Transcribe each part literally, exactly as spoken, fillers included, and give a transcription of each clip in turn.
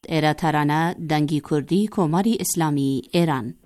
ایرا ترانه دنگی کردی کماری اسلامی ایران.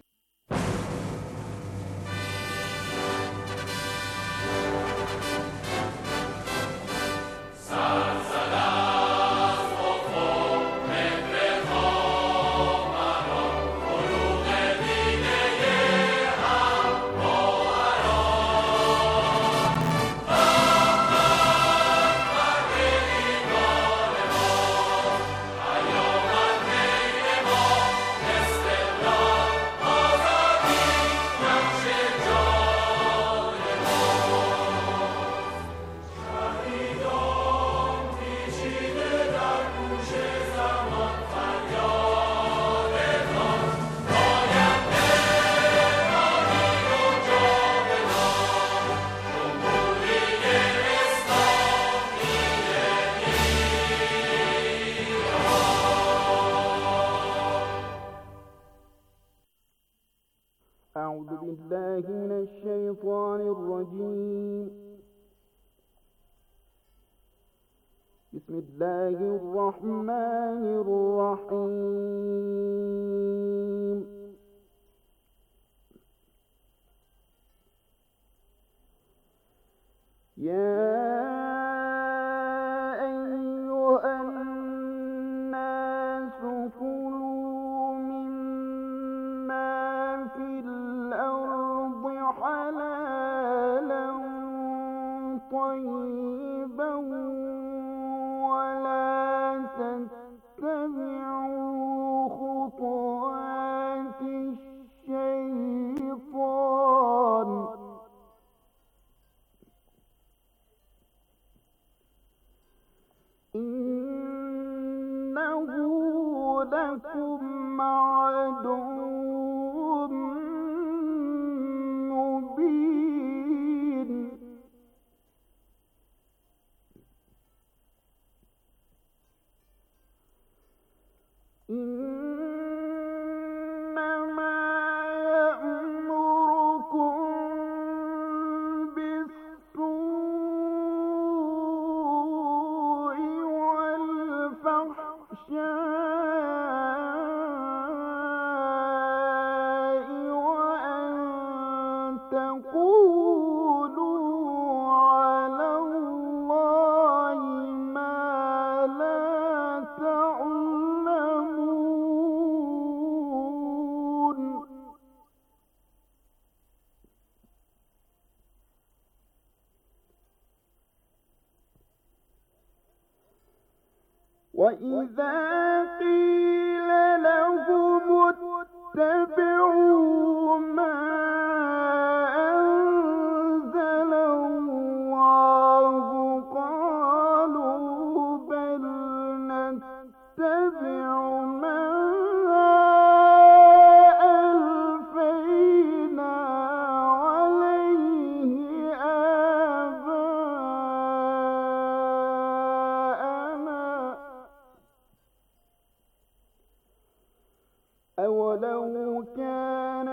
أعوذ بالله من الشيطان الرجيم. بسم الله الرحمن الرحيم. يا أيها الناس كلوا مما في الأرض حلالا طيبا ولا تتبعوا خطوات الشيطان إنه لكم عدو مبين. إنما يأمركم بالسوء والفحشاء وأن تقولوا على الله ما لا تعلمون. وإذا قيل لهم اتبعوا ما أنزل الله قالوا بل نتبع ما ألفينا عليه آباءنا أولو كان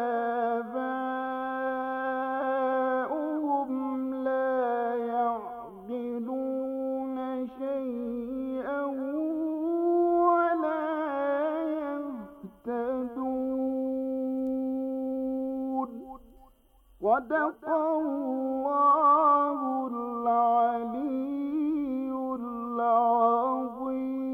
آباؤهم لا يعقلون شيئا ولا يهتدون. صدق الله العلي العظيم.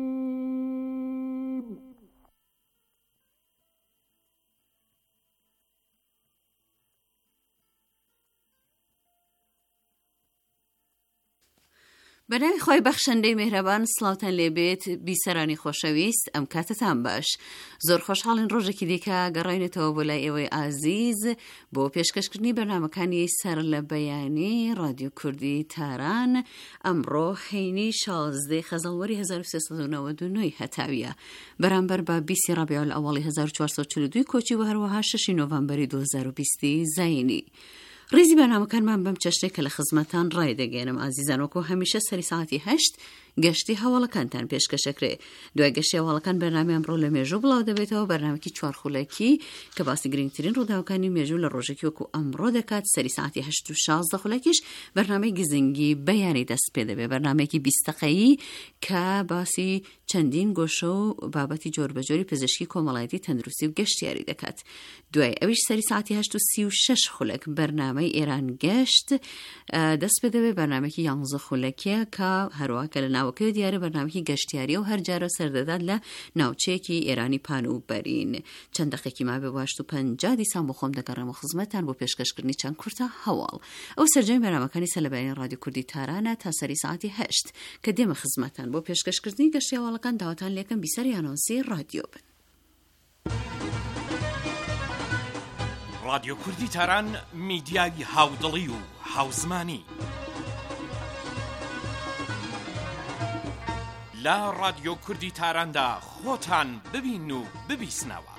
بەناوی خۆی بەخشەندەی مێهرەبان سڵاوتان لێبێت بیسەرانی خۆشەویست ئەم کاتتان باش. زۆر خۆشحاڵین ڕۆژێکی دیکە گەڕاینێتەوە بۆ لای ئێوەی ئازیز بۆ پێشکەشکردنی بەرنامەکانی سەر لە بەیانی رادیۆ کوردی تاران. ئەمڕۆ هەینی شازدەی خەزەڵوەری هەزار و سێسەد و نەوەد و نۆی هەتاویە بەرامبەر بە بیستی ڕەبیع الئەوەڵی هەزار و چوارسەد و چل و دوو کۆچی و هەروەها شەشی نۆڤەمبەری دوو هەزار و بیستی زاینی. ڕیزی بەرنامەکانمان بەم چەشتێک کە لە خزمەتان ڕای دەگەێنم ئازیزان، وەکو هەمیشە سەری ساعتی هەشت گەشتی هەواڵەکانتان پێشکەشەکرێ. دوای گەشتی هەواڵەکان بەرنامە ئەمڕۆ لە مێژوو بڵاو دەبێتەوە، بەرنامەی چوارخولەکی کە باسی گرنگترین ڕووداوەکانی مێژوو لە ڕۆژێکی وەکو ئەمڕۆ دەکات. سەری ساعتی هەشت و شازدە خولەکیش بەرنامەی گزنگی بەیانی دەست پێ دەبێت، بەرنامەیەکی بیست دقەیی کە باسی چەندین گۆشە و بابەتی جۆربەجۆری پزیشکی کۆمەڵایەتی تەندروستی و گەشتیاری دەکات. دوای ئەویش سەری ساعتی هەشت و سی و شەش خولەک بەرنامەی ئێران گەشت دەست پێ دەبێت، بەرنامەیەکی یانزە خولەکیە کە هەروە کە لە ناوەکەوێ دیارە بەرنامەیەکی گەشتیاری و هەر جارە سەردەدات لە ناوچەیەکی ئێرانی پان و بەرین. چەند دقێکی ما بێ باشت و پەنجا دیسان بۆ خۆم دەگەڕێمە خزمەتتان بۆ پێشکەشکردنی چەند کورتە هەواڵ. ئەو سەرجەمی بەرنامەکانی سەلەبەیانی رادیۆ کوردی تارانە تا سەری ساعتی هەشت کە دێمە خزمەتتان بۆ پێشکەشکردنی گەشتی هەواڵەکان. داواتان لێکم بیسەری ئانۆنسی رادیۆ بن. رادیۆ کوردی تاران میدیای هاودڵی و هاوزمانی لە رادیۆ کوردی تاراندا خۆتان ببین و ببیسنەوە.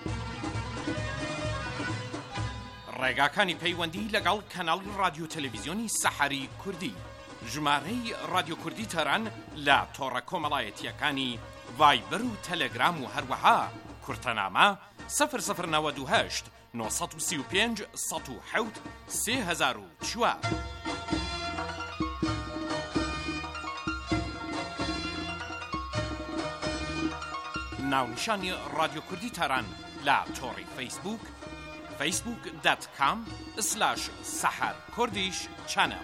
ڕێگاکانی پەیوەندی لەگەڵ کەناڵی رادیۆ تەلەڤیزیۆنی سەحەری کوردی، ژمارەی رادیۆ کوردی تاران لە تۆڕە کۆمەڵایەتیەکانی ڤایبەر و تەلەگرام و هەروەها کورتەنامە سەفر سەفر نەوەد و هەشت نۆ سەد و سی و پێنج سەد و حەوت سێ هەزار و چوار. ناونیشانی رادیۆ کوردی تاران لە تۆڕی فەیسبوک فەیسبوک دات کام سلاش سەحەر کوردیش چەنەڵ.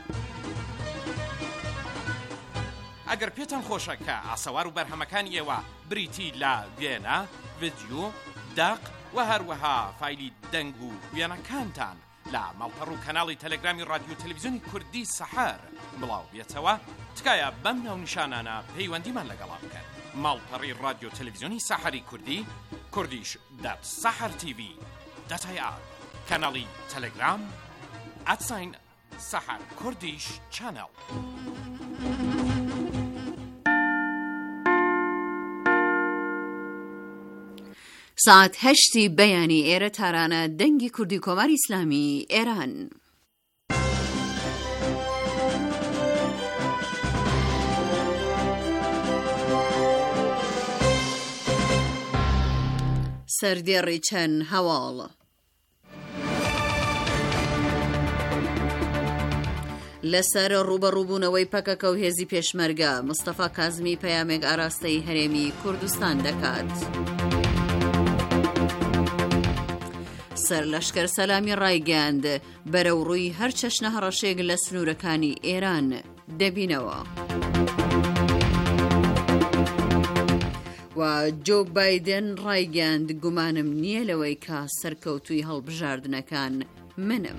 ئەگەر پێتان خۆشە کە ئاسەوار و بەرهەمەکانی ئێوە بریتی لە وێنە، ڤیدیۆ، داق و هەروەها فایلی دەنگ و وێنەکانتان لە ماڵپەڕ و کەناڵی تەلەگرامی رادیۆ تەلەڤیزیۆنی کوردی سەحەر بڵاو بێتەوە، تکایە بەم ناونیشانانە پەیوەندیمان لەگەڵا بکەن. ماڵپەڕی رادیۆ تەلەڤیزیۆنی سەحەری کوردی، کوردیش دات سەحەر تیڤی دات ئای ئار، کەناڵی تەلەگرام ئەتساین سەحەر کوردیش چەنەڵ. ساعت هەشتی بەیانی ئێرە تارانە دەنگی کوردی کۆماری ئیسلامی ئێران. سەردێڕی چەند هەواڵ. لەسەر ڕوبەڕووبوونەوەی پەکەکە و هێزی پێشمەرگە، مستەفا کازمی پەیامێک ئاراستەی هەرێمی کوردستان دەکات. سەر لەشکەر سەلامی ڕایگەاند بەرەو ڕووی هەر چەشنە هەڕەشێک لە سنوورەکانی ئێران دەبینەوە. و جۆ بایدن ڕایگەاند گومانم نییە لەوەی کە سەرکەوتووی هەڵبژاردنەکان منم.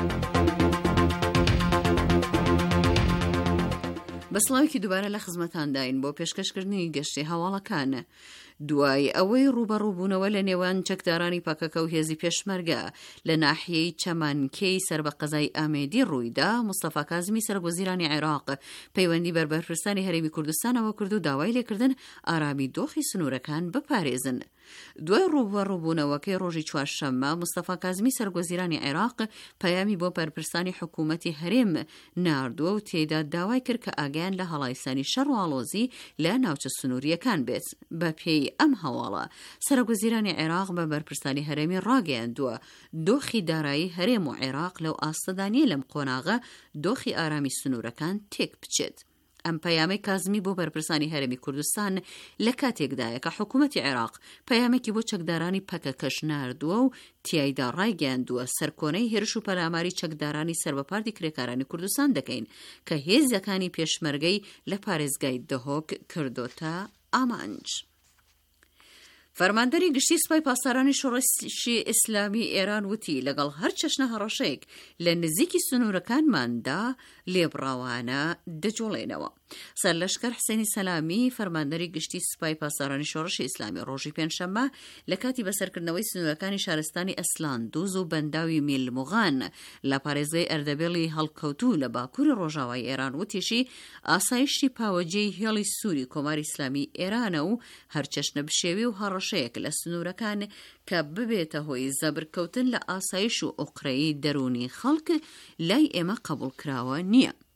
بەسڵاوێکی دووبارە لە خزمەتان داین بۆ پێشکەشکردنی گەشتی هەواڵەکان. دوای ئەوەی ڕوبەڕووبوونەوە لە نێوان چەکدارانی پاکەکە و هێزی پێشمەرگە لە ناحیەی چەمانکەی سەر بە قەزای ئامێدی ڕوویدا، مستەفا کازمی سەرۆکوەزیرانی عێراق پەیوەندی بەربەرپرسانی هەرێمی کوردستانەوە کرد و داوای لێکردن ئارامی دۆخی سنوورەکان بپارێزن. دوای ڕوبەڕووبوونەوەکەی ڕۆژی چوارشەممە، مستەفا کازمی سەرۆکوەزیرانی عێراق پەیامی بۆ بەرپرسانی حکوومەتی هەرێم ناردووە و تێیدا داوای کرد کە ئاگیان لە هەڵایسانی شەڕ و ئاڵۆزی لە ناوچە سنووریەکان بێت. بە پێی ئەم هەواڵە، سەرۆکوەزیرانی عێراق بە بەرپرسانی هەرێمی ڕاگەیاندووە دۆخی دارایی هەرێم و عێراق لەو ئاستەدانیە لەم قۆناغە دۆخی ئارامی سنوورەکان تێک بچێت. ئەم پەیامەی کازمی بۆ بەرپرسانی هەرێمی کوردستان لە کاتێکدایە کە حکوومەتی عێراق پەیامێکی بۆ چەکدارانی پەکەکەش ناردووە و تیایدا ڕایگەاندووە سەرکۆنەی هێرش و پەلاماری چەکدارانی سەربەپارتی کرێکارانی کوردستان دەکەین کە هێزیەکانی پێشمەرگەی لە پارێزگای دەهۆک کردۆتە ئامانج. فەرماندەری گشتی سوپای پاسدارانی شۆڕشی ئیسلامی ئێران وتی لەگەڵ هەر چەشنە هەڕەشەیەک لە نزیکی سنوورەکانماندا لێبڕاوانە دەجۆڵێنەوە. سەرلەشکەر حسێنی سەلامی فەرماندەری گشتی سوپای پاسدارانی شۆڕشی ئیسلامی ڕۆژی پێنجشەممە لە کاتی بەسەرکردنەوەی سنوورەکانی شارستانی ئەسلان دووز و بەنداوی میلموغان لە پارێزگای ئەردەبێڵی هەڵکەوتوو لە باکووری ڕۆژاوای ئێران وتیشی ئاسایشتی پاوەجێی هێڵی سووری کۆماری ئیسلامی ئێرانە و هەر چەشنە بشێوی و هەڕەشەیەک لە سنوورەکان کە ببێتە هۆی زەبرکەوتن لە ئاسایش و ئوقرەی دەرونی خەڵک لای ئێمە قبول کراوە نییە.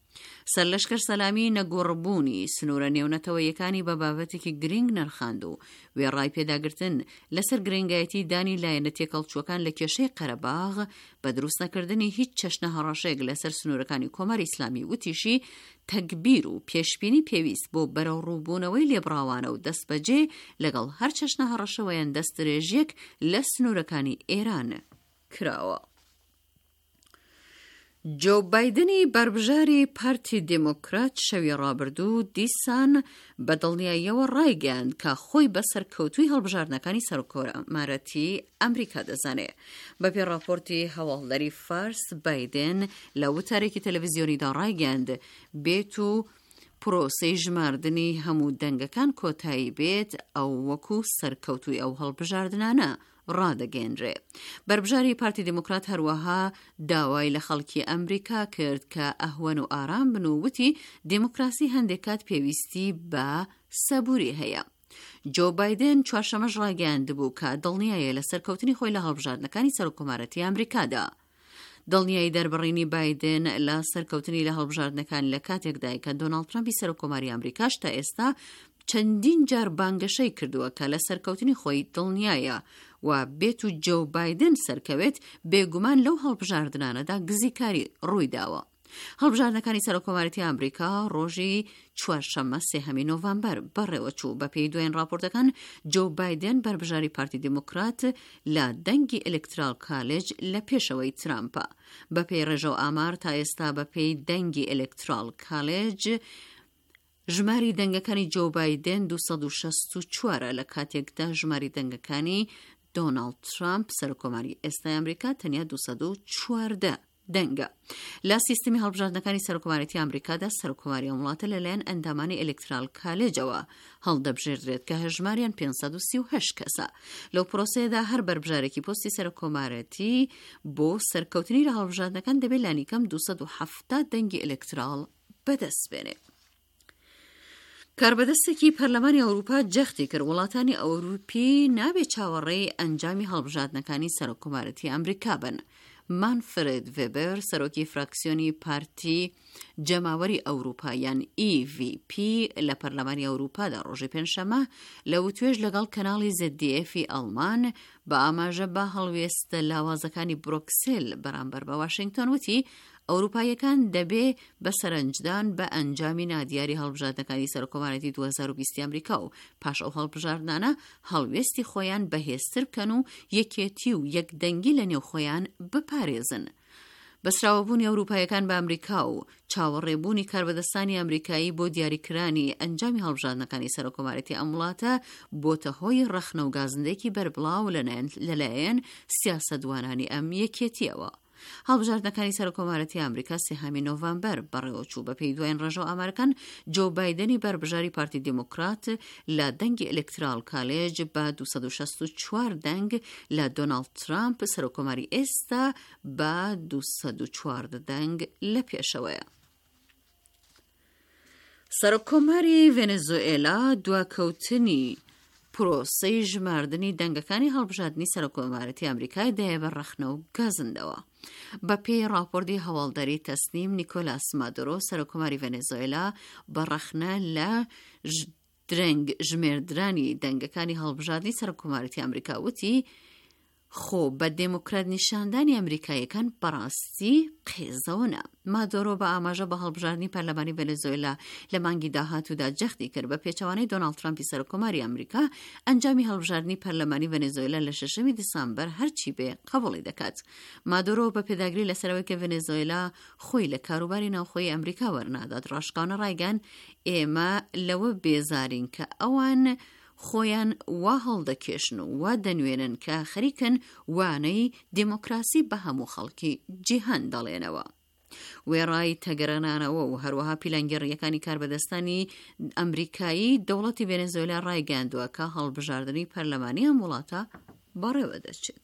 سەرلەشکر سەلامی نەگۆڕبوونی سنوورە نێونەتەوەیەکانی بە بابەتێکی گرنگ نرخاند و وێڕای پێداگرتن لەسەر گرنگایەتی دانی لایەنە تێکەڵچووەکان لە کێشەی قەرەباغ بە دروست نەکردنی هیچ چەشنە هەڕەشەیەک لەسەر سنوورەکانی کۆماری ئیسلامی وتیشی تەکبیر و پێشبینی پێویست بۆ بەرەو ڕووبوونەوەی لێبڕاوانە و دەستبەجێ لەگەڵ هەر چەشنە هەڕەشەوەیان دەستدرێژیەک لە سنوورەکانی ئێران کراوە. جۆ بایدنی بربژاری پارتی دموکرات شەوی ڕابردوو دیسان بە دڵنیاییەوە ڕایگەیاند کە خۆی بە سەرکەوتووی هەڵبژاردنەکانی سەرکۆمەرەتی ئەمریکا دەزانێت. بەپێی راپۆرتی هەواڵدەری فارس، بایدن لە وتارێکی تەلەڤیزیۆنیدا ڕایگەیاند بێت و پرۆسەی ژماردنی هەموو دەنگەکان کۆتایی بێت ئەو وەکو سەرکەوتووی ئەو هەڵبژاردنانە ڕادەگەێنرێ. بربژاری پارتی دموکرات هەروەها داوای لە خەڵکی ئەمریکا کرد کە ئەهوەن و ئارام بن و وتی دموکراسی هەندێک کات پێویستی بە سەبووری هەیە. جۆ بایدن چوارشەمەش ڕاگەیاندبوو کە دڵنیایە لە سەرکەوتنی خۆی لە هەڵبژاردنەکانی سەرۆکۆمارەتی ئەمریکادا. دڵنیایی دەربڕینی بایدن لە سەرکەوتنی لە هەڵبژاردنەکان لە کاتێکدای کە دۆناڵد ترامپی سەرۆکۆماری ئەمریکاش تا ئێستا چەندین جار بانگەشەی کردووە کە لە سەرکەوتنی خۆی دڵنیایە و بێت و جۆ بایدن سەرکەوێت بێگومان لەو هەڵبژاردنانەدا گزیکاری ڕوویداوە. هەڵبژاردنەکانی سەرۆکۆمارەتی ئەمریکا ڕۆژی چوارشەممە سێهەمی نۆڤەمبەر بەڕێوەچوو. بە پێی دوایین راپۆرتەکان جۆ بایدن بربژاری پارتی دموکرات لە دەنگی ئلێکترال کالێج لە پێشەوەی ترامپە. بە پێی ڕێژە و ئامار تا ئێستا بە پێی دەنگی ئلێکترال کالێج ژماری دەنگەکانی جۆ بایدن دووسەد و شەست و چوارە لە کاتێکدا ژماری دەنگەکانی دۆناڵد ترامپ سەرۆکۆماری ئێستای ئەمریکا تەنیا دووسەد و چواردە دەنگە. لە سیستمی هەڵبژاردنەکانی سەرۆکۆمارەتی ئەمریکادا سەرۆکۆماری ئەم وڵاتە لەلایەن ئەندامانی ئلێکترال کالێجەوە هەڵدەبژێردرێت کە هەژماریان پێنجسەد و سی و هەشت کەسە. لەو پرۆسەیەدا هەر بربژارێکی پۆستی سەرۆکۆمارەتی بۆ سەرکەوتنی لە هەڵبژاردنەکان دەبێت لانیکەم دووسەد و حەڤدە دەنگی ئلێکترال بەدەست بێنێت. کاربەدەستێکی پەرلەمانی ئەوروپا جەختی کرد وڵاتانی ئەوروپی نابێت چاوەڕێی ئەنجامی هەڵبژاردنەکانی سەرۆکۆمارەتی ئەمریکا بن. مانفرد وێبەر سەرۆکی فراکسیۆنی پارتی جەماوەری ئەوروپا یان ئی ڤی پی لە پەرلەمانی ئەوروپادا ڕۆژی پێنجشەممە لە وتوێژ لەگەڵ کەناڵی زد دی ئێفی ئەڵمان بە ئاماژە بە هەڵوێستە لاوازەکانی بروکسل بەرامبەر بە واشنگتن وتی ئەوروپایەکان دەبێ بە سەرنجدان بە ئەنجامی نادیاری هەڵبژاردنەکانی سەرۆکۆمارەتی دوو هەزار و بیست ئەمریکا و پاش ئەو هەڵبژاردنانە هەڵوێستی خۆیان بەهێزتر بکەن و یەکێتی و یەکدەنگی لە نێو خۆیان بپارێزن. بەسراوەبوونی ئەوروپایەکان بە ئەمریکا و چاوەڕێبوونی کاربەدەستانی ئەمریکایی بۆ دیاریکرانی ئەنجامی هەڵبژاردنەکانی سەرۆکۆمارەتی ئەم وڵاتە بۆتە هۆی ڕەخنە و گازندەیەکی بەربڵاو لەلایەن سیاسەتوانانی ئەم یەکێتیەوە. هەڵبژاردنەکانی سەرۆکۆمارەتی ئەمریکا سێهەمی نۆڤەمبەر بەڕێوەچوو. بە پێی دوایین ڕێژە و ئامارەکان جۆ بایدنی بربژاری پارتی دموکرات لە دەنگی ئلێکترال کالێج بە دووسەد و شەست و چوار دەنگ لە دۆناڵد ترامپ سەرۆکۆماری ئێستا بە دووسەد و چواردە دەنگ لە پێشەوەیە. سەرۆکۆماری ڤێنزوئێلا دواکەوتنی پرۆسەی ژماردنی دەنگەکانی هەڵبژاردننی سەرۆکۆمارەتی ئەمریکای دەیە بە ڕەخنە و گازندەوە. بە پێی راپۆرتی هەواڵدەری تەسنیم نیکۆلاس مادورۆ سەرۆکۆماری ڤێنزوئێلا بە ڕەخنە لە درەنگ ژمێردرانی دەنگەکانی هەڵبژاردننی سەرۆکۆمارەتی ئەمریکا وتی خۆ بە دموکرات نیشاندانی ئەمریکایەکان بەڕاستی قێزەوەنە. مادۆرۆ بە ئاماژە بە هەڵبژاردننی پەرلەمانی ڤێنزوئێلا لە مانگی داهاتوودا جەختی کرد بە پێچەوانەی دۆناڵد ترامپی سەرۆکۆماری ئەمریکا ئەنجامی هەڵبژاردننی پەرلەمانی ڤێنزوئێلا لە شەشەمی دیسامبەر هەرچی بێ قبوڵی دەکات. مادۆرۆ بە پێداگری لەسەرەوەی کە ڤێنزوئێلا خۆی لە کاروباری ناوخۆی ئەمریکا وەرنادات ڕاشقانە ڕایگەن ئێمە لەوە بێزارین کە ئەوان خۆیان وا هەڵدەکێشن و وا دەنوێنن کە خەریکن وانەی دموکراسی بە هەموو خەڵکی جیهان دەڵێنەوە. وێڕای تەگەرانانەوە و هەروەها پیلانگەڕیەکانی کاربەدەستانی ئەمریکایی دەوڵەتی ڤێنزوئێلا ڕایگەاندووە کە هەڵبژاردننی پەرلەمانی ئەم وڵاتە بەڕێوە دەچێت.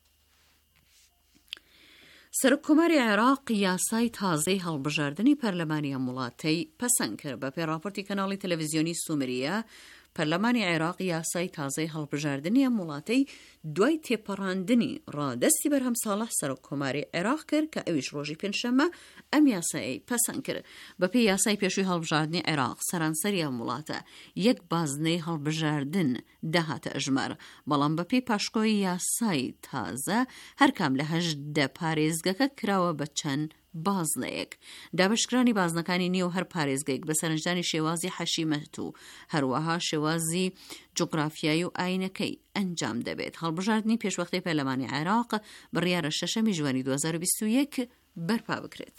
سەرۆکۆماری عێراق یاسای تازەی هەڵبژاردننی پەرلەمانی ئەم وڵاتەی پەسەند کرد. بە پێی راپۆرتی کەناڵی تەلەڤیزیۆنی سومریە پەرلەمانی عێراق یاسای تازەی هەڵبژاردننی ئەم وڵاتەی دوای تێپەڕاندنی ڕادەستی بەرهەم ساڵح سەرۆک کۆماری عێراق کرد کە ئەویش ڕۆژی پێنجشەممە ئەم یاسایی پەسەند کرد. بەپێی یاسای پێشووی هەڵبژاردننی عێراق سەرانسەری ئەم وڵاتە یەک بازنەی هەڵبژاردن داهاتە ئەژمار، بەڵام بەپێی پاشکۆی یاسای تازە هەرکام لە هەژدە پارێزگەکە کراوە بە چەند بازنەیەک. دابشکرانی بازنەکانی نیە و هەر پارێزگەیەک بە سەرنجدانی شێوازی حەشیمەت و هەروەها شێوازی جوگرافیایی و ئاینەکەی ئەنجام دەبێت. هەڵبژاردننی پێشوەختەی پەرلەمانی عێراق بڕیارە شەشەمی ژوانی دوو هەزار و بیست و یەک بەرپا بکرێت.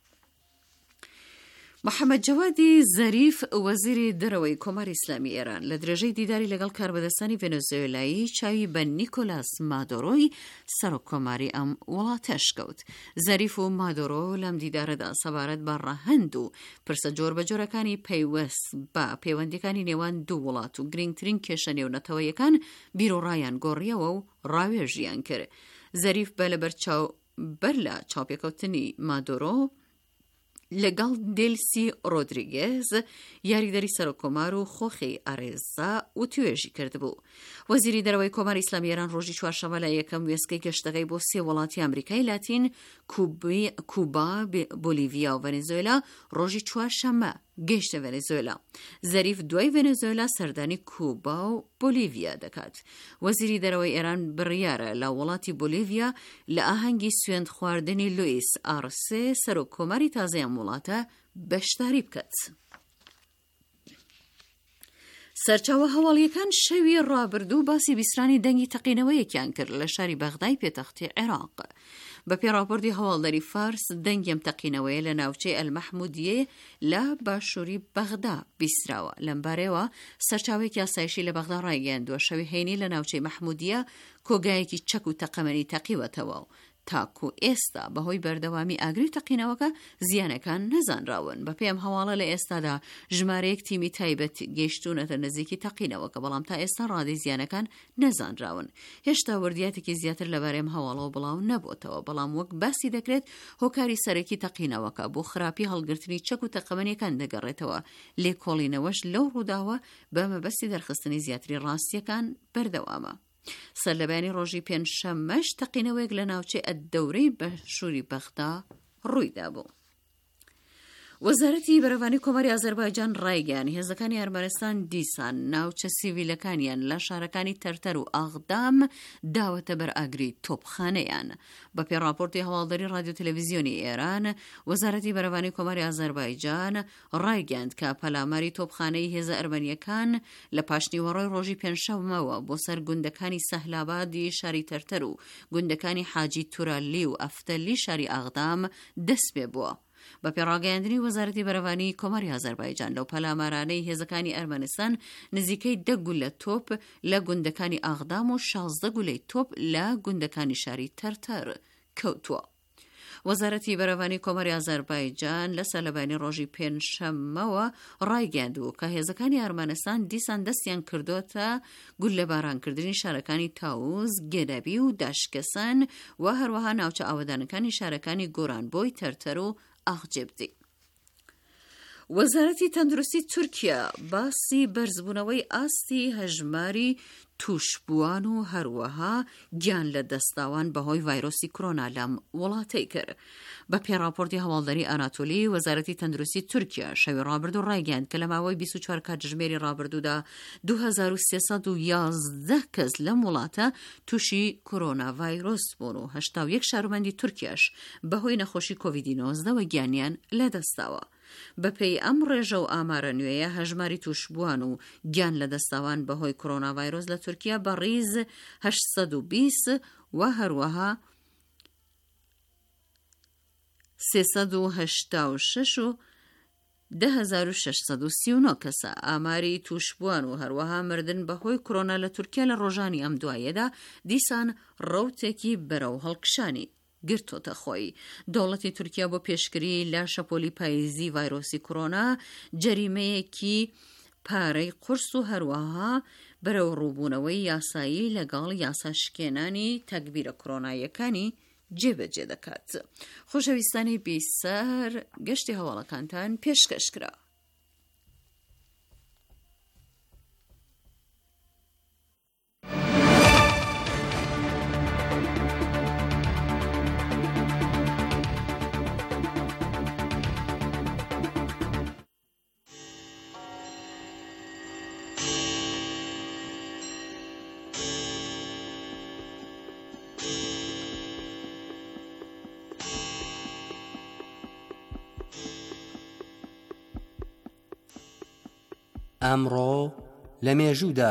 محەممەد جەوادی زەریف وەزیری دەرەوەی کۆماری ئیسلامی ئێران لە درێژەی دیداری لەگەڵ کاربەدەستانی ڤێنزوێلایی چاوی بە نیکۆلاس مادۆرۆی سەرۆک کۆماری ئەم وڵاتەش کەوت. زەریف و مادۆرۆ لەم دیدارەدا سەبارەت بە ڕەهەند و پرسە جۆر بە جۆرەکانی پەیوەست بە پەیوەندیەکانی نێوان دوو وڵات و گرنگترین کێشە نێونەتەوەیەکان بیرۆڕایان گۆڕیەوە و ڕاوێژیان کرد. زەریف بە لەبەرچاو بەر لە چاوپێکەوتنی مادۆرۆ لەگەڵ دێلسی ڕۆدریگێز یاریدەری سەرۆک کۆمار و خۆخی ئارێزا و توێژی کردبوو. وەزیری دەرەوەی کۆماری ئیسلامی ئێران ڕۆژی چوارشەممە لە یەکەم وێستگەی گەشتەکەی بۆ سێ وڵاتی ئەمریکای لاتین، کوبا، بۆلیڤیا و ڤەنزوێلا ڕۆژی چوارشەممە گەیشتە ڤێنزوێلا. زەریف دوای ڤێنزوێلا سەردانی کوبا و بۆلیڤیا دەکات. وەزیری دەرەوەی ئێران بڕیارە لە وڵاتی بۆلیڤیا لە ئاهەنگی سوێند خواردنی لوئیس ئارسێ سەرۆک کۆماری تازەیان وڵاتە بەشداری بکات. سەرچاوە هەواڵیەکان شەوی ڕابردوو باسی بیسرانی دەنگی تەقینەوەیەکیان کرد لە شاری بەغدای پێتەختی عێراق. بە پێڕاپۆرتی هەواڵدەری فارس دەنگێم تەقینەوەیە لە ناوچەی ئەلمەحمودیە لە باشووری بەغدا بیسراوە. لەمبارەوە سەرچاوێکی یاسایشی لە بەغدا ڕایگەیاندووە شەوی هەینی لە ناوچەی مەحمودیە کۆگایەکی چەک و تەقەمەنی تەقیوەتەوە و تاکو ئێستا بەهۆی بەردەوامی ئاگری تەقینەوەکە زیانەکان نەزانراون. بە پێم هەواڵە لە ئێستادا ژمارەیەک تیمی تایبەت گەیشتونەتە نزیکی تەقینەوەکە، بەڵام تا ئێستا ڕادەی زیانەکان نەزانراون. هێشتا وردیاتێکی زیاتر لەبارەی هەواڵەوە بڵاو نەبووتەوە، بەڵام وەک باسی دەکرێت هۆکاری سەرەکی تەقینەوەکە بۆ خراپی هەڵگرتنی چەک و تەقەمەنیەکان دەگەڕێتەوە. لێکۆڵینەوەش لەو ڕووداوە بە مەبەستی دەرخستنی زیاتری ڕاستیەکان بەردەوامە. سەرلەبانی ڕۆژی پێنجشەممەش تەقینەوەیەک لە ناوچەی ئەددەورەی بەشووری بەغدا ڕوویدا بوو. وەزارەتی بەرەوانی کۆماری ئازەربایجان ڕایگەیاندی هێزەکانی ئەرمەنستان دیسان ناوچە سیڤیلەکانیان لە شارەکانی تەرتەر و ئاغدام داوەتە بەر ئاگری تۆپخانەیان. بە پێڕاپۆرتی هەواڵدەری رادیۆ تەلەڤیزیۆنی ئێران، وەزارەتی بەرەوانی کۆماری ئازەربایجان ڕایگەیاند کە پەلاماری تۆپخانەی هێزە ئەرمەنیەکان لە پاشنیوەڕۆی ڕۆژی پێنجشەممەوە بۆ سەر گوندەکانی سەهلابادی شاری تەرتەر و گوندەکانی حاجی تورالی و ئەفتەلی شاری ئاغدام دەست پێ بووە. بە پێڕاگەیاندنی وەزارەتی بەرەوانی کۆماری ئازەربایجان لەو پەلامارانەی هێزەکانی ئەرمەنستان نزیکەی دە گولە تۆپ لە گوندەکانی ئاغدام و شازدە گولەی تۆپ لە گوندەکانی شاری تەرتەر کەوتووە. وەزارەتی بەرەوانی کۆماری ئازەربایجان لە سەرلەبانی ڕۆژی پێنجشەممەوە ڕایگەیاندووە کە هێزەکانی ئەرمەنستان دیسان دەستیان کردوتە گول لە بارانکردنی شارەکانی تاوز، گێدەبی و داشکەسان و هەروەها ناوچە ئاوەدانەکانی شارەکانی گۆرانبۆی تەرتەر و ئاغجێبدی. وەزارەتی تەندروستی تورکیا باسی بەرزبوونەوەی ئاستی هەژماری توشبووان و هەروەها گیان لە دەستاوان بەهۆی ڤایرۆسی کۆرۆنا لەم وڵاتەی کرد. بە پێڕاپۆرتی هەواڵدەری ئاناتۆلی، وەزارەتی تەندروستی تورکیا شەوی ڕابردوو ڕایگەیاند کە لە ماوەی بیست و چوار کاتژمێری ڕابردوودا دوو هەزار و سێسەد و یازدە کەس لەم وڵاتە تووشی کۆرۆنا ڤایرۆس بوون و هەشتا و یەک شارۆمەندی تورکیاش بەهۆی نەخۆشی کۆڤیدی نۆزدە گیانیان لەدەستاوە. بەپێی ئەم ڕێژە و ئامارە نوێیە هەژماری توشبووان و گیان لە دەستاوان بەهۆی کۆرۆنا ڤایرۆس لە تورکیا بە ڕیز هەشت و بیست و هەروەها سێسەد و هەشتا و شەش و ده هەزار و شەشسەد و سی و نۆ کەسە. ئاماری توشبووان و هەروەها مردن بەهۆی کۆرۆنا لە تورکیا لە ڕۆژانی ئەم دوایەدا دیسان ڕەوتێکی بەرەو هەڵکشانی گرتۆتە خۆی. دەوڵەتی تورکیا بۆ پێشکری لە شەپۆلی پاییزی ڤایرۆسی کۆرۆنا جەریمەیەکی پارەی قورس و هەروەها بەرەو ڕووبوونەوەی یاسایی لەگەڵ یاساشکێنانی تەکبیرە کۆرۆناییەکانی جێبەجێ دەکات. خۆشەویستانی بیسەر، گەشتی هەواڵەکانتان پێشکەشکرا. ئەمڕۆ لە مێژوودا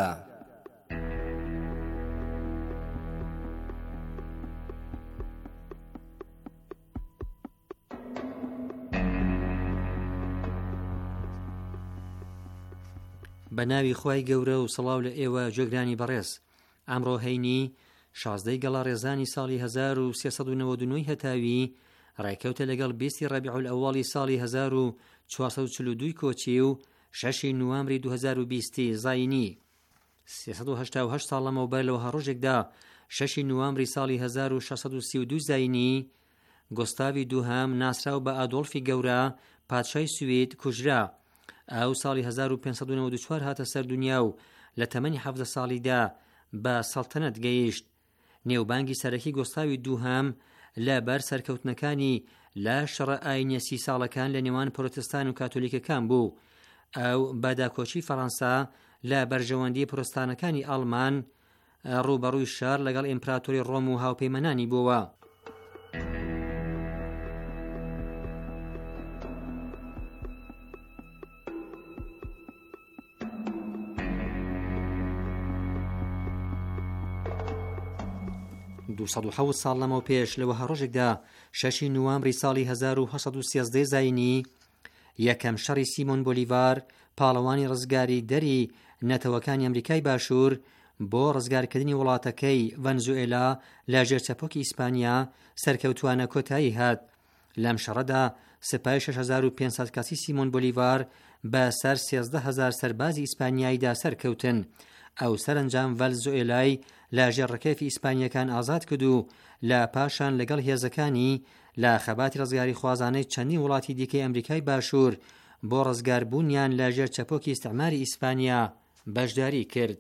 بە ناوی خوای گەورە و سڵاو لە ئێوە جێگرانی بەڕێز. ئەمڕۆ هەینی شازدەی گەڵا ڕێزانی ساڵی هەزار و سێسەد و نەوەت و نۆی هەتاوی ڕێکەوتە لەگەڵ بیستی ڕەبیع الئەوڵی ساڵی هەزار و چوارسەد و چل و دوو کۆچی و شەشی نوامبری دوو هەزار و بیستی زاینی. سێسەد و هەشتا و هەشت ساڵ لەمەوبەر لەوە ڕۆژێکدا شەشی نوامبری ساڵی هەزار و شەشسەد و سی و دوو زاینی گۆستاڤی دووهەم ناسراو بە ئادۆڵفی گەورە پادشای سوید کوژرا. ئەو ساڵی هەزار و پێنجسەد و نەوەت و چوار هاتە سەر دنیا و لە تەمەنی حەڤدە ساڵیدا بە سەڵتەنەت گەیشت. نێوبانگی سەرەکی گۆستاڤی دووهەم لە بەر سەرکەوتنەکانی لە شەڕە ئاینیە سی ساڵەکان لە نێوان پرۆتستان و کاتۆلیکەکان بوو. ئەو بەداکۆچی فەڕەنسا لە بەرژەوەندی پرۆتستانەکانی ئەڵمان ڕوبەڕووی شار لەگەڵ ئیمپراتۆری ڕۆم و هاوپەیمانانی بووە. دووسەد و حەوت ساڵ لەمەوە پێش لەوە هەڕۆژێکدا شەشی نوامبری ساڵی هەزار و هەشت سەد و سێزدە زاینی یەکەم شەڕی سیمۆن بۆلیڤار پاڵەوانی ڕزگاری دەری نەتەوەکانی ئەمریکای باشوور بۆ ڕزگارکردنی وڵاتەکەی ڤەنزوئێلا لە ژێرچەپۆکی ئیسپانیا سەرکەوتووانە کۆتایی هات. لەم شەڕەدا سپای شەش هەزار و پێنجسەد کەسی سیمۆن بۆلیڤار بە سەر سێزدە هەزار سەربازی ئیسپانیاییدا سەرکەوتن. ئەو سەرنجام ڤەنزوئێلای لە ژێڕەکەفی ئیسپانیەکان ئازاد کرد و لە پاشان لەگەڵ هێزەکانی لە خەباتی ڕزگاری خوازانەی چەندین وڵاتی دیکەی ئەمریکای باشوور بۆ ڕزگاربوونیان لە ژێر چەپۆکی ئیستعماری ئیسپانیا بەشداری کرد.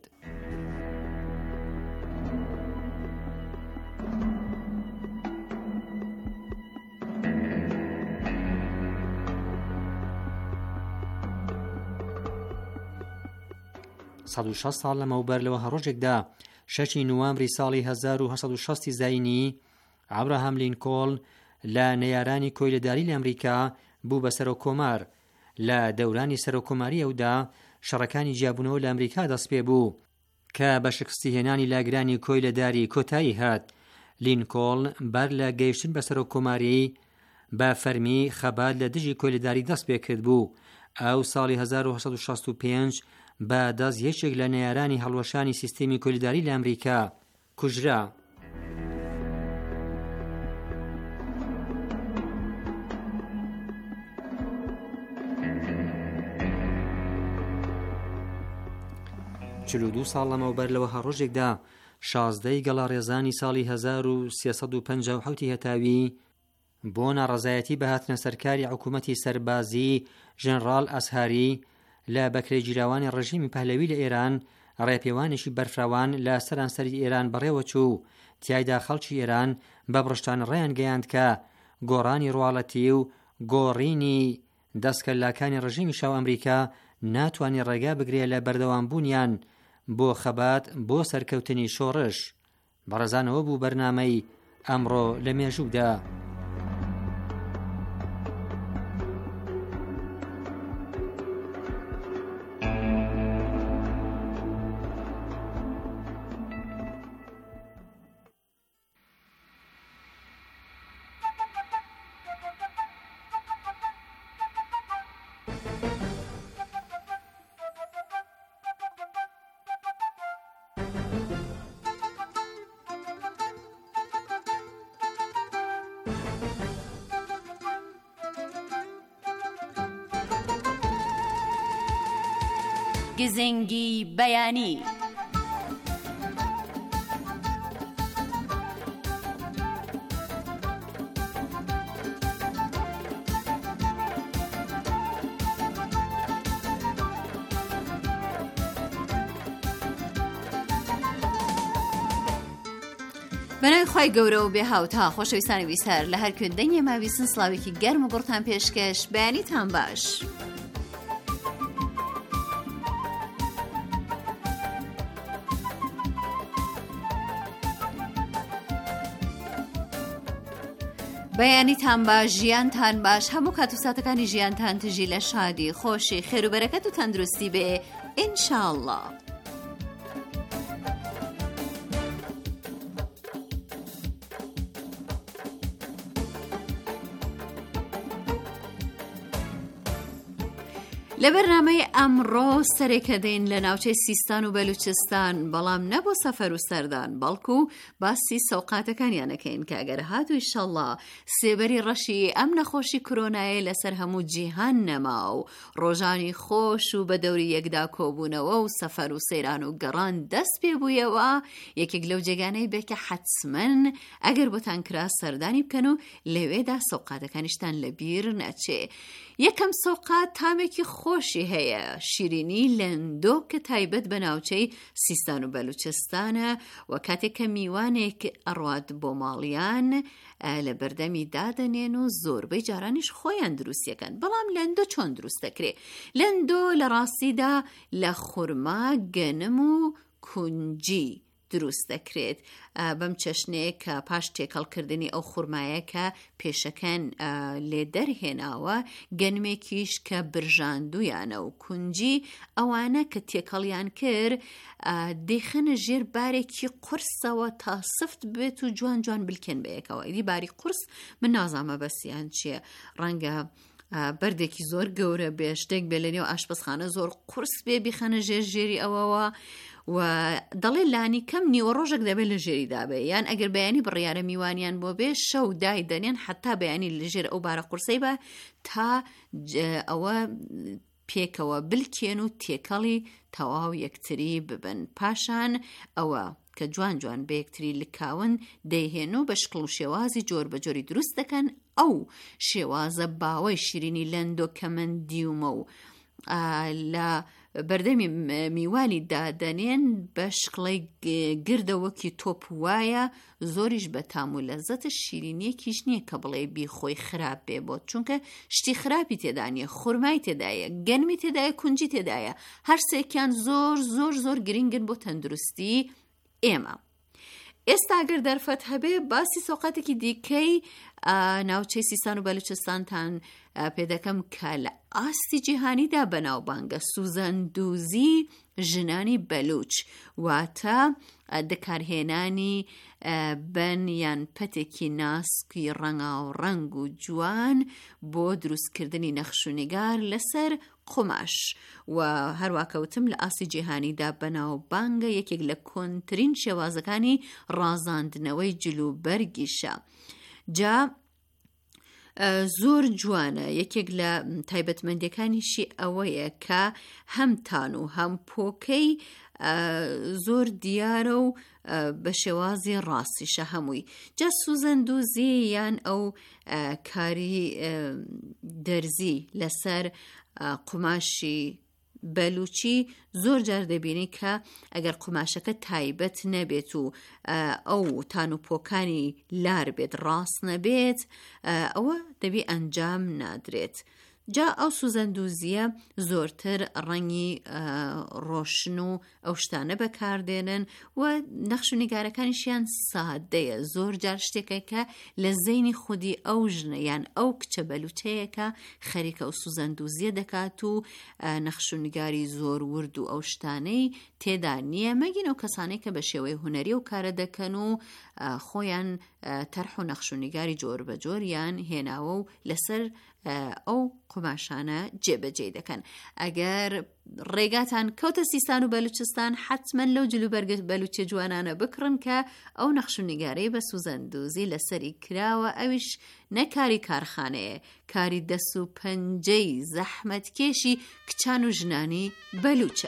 سەد و شەست ساڵ لەمەوبەر لەوە هەڕۆژێکدا شەشی نوامبری ساڵی هەزار و هەشت سەد و شەستی زاینی ئابراهام لینکۆڵن لە نەیارانی کۆیلەداری لە ئەمریکا بوو بە سەرۆکۆمار. لە دەورانی سەرۆکۆماری ئەودا شەڕەکانی جیابوونەوە لە ئەمریکا دەست پێ بوو کە بە شکستی هێنانی لاگرانی کۆیلەداری کۆتایی هات. لینکۆڵن بەر لە گەیشتن بە سەرۆکۆماری بە فەرمی خەبات لە دژی کۆیلەداری دەست پێ کرد بوو. ئەو ساڵی هەزار و هەشت سەد و شەست و پێنج بە دەست یەکێک لە نەیارانی هەڵوەشانی سیستەمی کۆیلەداری لە ئەمریکا کوژرا. چل و دوو ساڵ لەمەوبەر لەوە هەڕۆژێکدا شازدەی گەڵا ڕێزانی ساڵی هەزار و سێسەد و پەنجا و حەوتی هەتاوی بۆ ناڕەزایەتی بەهاتنە سەرکاری حکوومەتی سەربازی ژەنڕال ئەسهاری لە بەکرێگیراوانی ڕژیمی پەهلەوی لە ئێران ڕێپێوانێکی بەرفراوان لە سەرانسەری ئێران بەڕێوە چوو. تیایدا خەڵکی ئێران بە بڕشتان ڕێیان گەیاند کە گۆڕانی ڕواڵەتی و گۆڕینی دەستکەلاکانی ڕژیمی شاو ئەمریکا ناتوانێت ڕێگا بگرێت لە بەردەوامبوونیان بۆ خەبات بۆ سەرکەوتنی شۆڕش. بەڕێزانەوە بوو بەرنامەی ئەمڕۆ لە مێژوودا. گزنگی بەیانی. بەناوی خوای گەورە و بێ هاوتا خۆشەویستانی بیسەر لە هەر کوێندەنگێ ماویستن سڵاوێکی گەرم و گوڕتان پێشکەش بەیانیتان باش. بەیانیتان باش، ژیانتان باش، هەموو کات و ساتەکانی ژیانتان تژی لە شادی، خۆشی، خێر و بەرەکەت و تەندروستی بێ ئینشاءالله. لە بەرنامەی ئەمڕۆ سەرێکە دێن لە ناوچەی سیستان و بەلوچستان، بەڵام نەبۆ سەفەر و سەردان، بەڵکو باسی سەوقاتەکانیانەکەین کە ئەگەر هات و ئینشەڵڵا سێبەری ڕەشی ئەم نەخۆشی کۆرۆنایە لەسەر هەموو جیهان نەما و ڕۆژانی خۆش و بە دەوری یەکدا کۆبوونەوە و سەفەر و سەیران و گەڕان دەست پێ بوویەوە، یەکێک لەو جێگانەی بێکە حەتمەن ئەگەر بۆتان کرا سەردانی بکەن و لەوێدا سەوقاتەکانیشتان لەبیر نەچێ. یەکەم سەوقات تامێکی خۆشی هەیە، شیرینی لەندۆ کە تایبەت بە ناوچەی سیستان و بەلوچستانە و کاتێک کە میوانێک ئەڕوات بۆ ماڵیان لە بەردەمی دادەنێن و زۆربەی جارانیش خۆیان دروستیەکەن. بەڵام لەندۆ چۆن دروست دەکرێ؟ لەندۆ لە ڕاستیدا لە خورما، گەنم و کونجی دروست دەکرێت. بەم چەشنەیە کە پاش تێکەڵکردنی ئەو خورمایە کە پێشەکەن لێ دەرهێناوە، گەنمێکیش کە برژاندویانە و کونجی ئەوانە کە تێکەڵیان کرد دەیخەنە ژێر بارێکی قورسەوە تا سفت بێت و جوان جوان بلکێن بەیەکەوە. ئیدی باری قورس من نازانمە بەسییان چییە، ڕەنگە بەردێکی زۆر گەورە بێ، شتێک بێ لە نێو ئاشپەزخانە زۆر قورس بێ بیخەنە ژێر ژێری ئەوەوە و دەڵێ لانی کەم نیوە ڕۆژێک دەبێت لە ژێری دابێ، یان ئەگەر بەیانی بڕیارە میوانیان بۆ بێ شەو دای دەنێن حتا بەیانی لەژێر ئەو بارە قورسەی بە تا ئەوە پێکەوە بلکێن و تێکەڵی تەواو یەکتری ببن. پاشان ئەوە کە جوان جوان بە یەکتری لکاون دەیهێن و بە شکڵ و شێوازی جۆر بە جۆری دروست دەکەن. ئەو شێوازە باوەی شیرینی لەندۆ کە من دیومە و لە بەردەمی میوانی دادەنێن بە شکڵی گردەوەکی تۆپ وایە، زۆریش بە تام و لەزەتە شیرینیەکیش نییە کە بڵێ بی خۆی خراپ بێ بۆت، چونکە شتی خراپی تێدا نیە، خورمای تێدایە، گەنمی تێدایە، کونجی تێدایە، هەر سێکیان زۆر زۆر زۆر گرنگن بۆ تەندروستی ئێمە. ئێستا ئەگەر دەرفەت هەبێ باسی سەوقاتێکی دیکەی ناوچەی سیستان و بەلوچستانتان پێدەکەم کە لە ئاستی جیهانیدا بەناوبانگە سوزەندوزی ژنانی بەلوچ، واتە دەکارهێنانی بەن یان پەتێکی ناسکی ڕەنگاوڕەنگ و جوان بۆ دروستکردنی نەخشونیگار لەسەر قوماش و هەروواکەوتم لە ئاستی جیهانیدا بەناوبانگە یەکێک لە کۆنترین شێوازەکانی ڕازاندنەوەی جلوبەرگیشە. جا زۆر جوانە، یەکێک لە تایبەتمەندیەکانیشی ئەوەیە کە هەم تان و هەم پۆکەی زۆر دیارە و بە شێوازی ڕاستیشە هەمووی. جا سوزەندوزی یان ئەو کاری دەرزی لەسەر قوماشی بەلوچی زۆر جار دەبینی کە ئەگەر قوماشەکە تایبەت نەبێت و ئەو تان و پۆکانی لار بێت، ڕاست نەبێت، ئەوە دەبی ئەنجام نادرێت. جا ئەو سوزەندوزیە زۆرتر ڕەنگی ڕۆشن و ئەو شتانە بەکاردێنن و نەخشونیگارەکانیشیان سادەیە، زۆر جار شتێکە کە لە زەینی خودی ئەو ژنە یان ئەو کچە بەلوچەیەکە خەریکە ئەو سوزەندوزیە دەکات و نەخشونیگاری زۆر ورد و ئەو شتانەی تێدا نییە، مەگین ئەو کەسانەی کە بە شێوەی هونەری و کارە دەکەن و خۆیان تەرح و نەخشونیگاری جۆر بە جۆریان هێناوە و لەسەر ئەو قوماشانە جێبەجێ دەکەن. ئەگەر ڕێگاتان کەوتە سیستان و بەلوچستان حتمما لەو جلوبەرگە بەلوچە جوانانە بکڕن کە ئەو نەخشونیگارەی بە سوزەندوزی لەسەری کراوە، ئەویش نەکاری کارخانەیە، کاری دەست و پەنجەی زەحمەتکێشی کچان و ژنانی بەلوچە.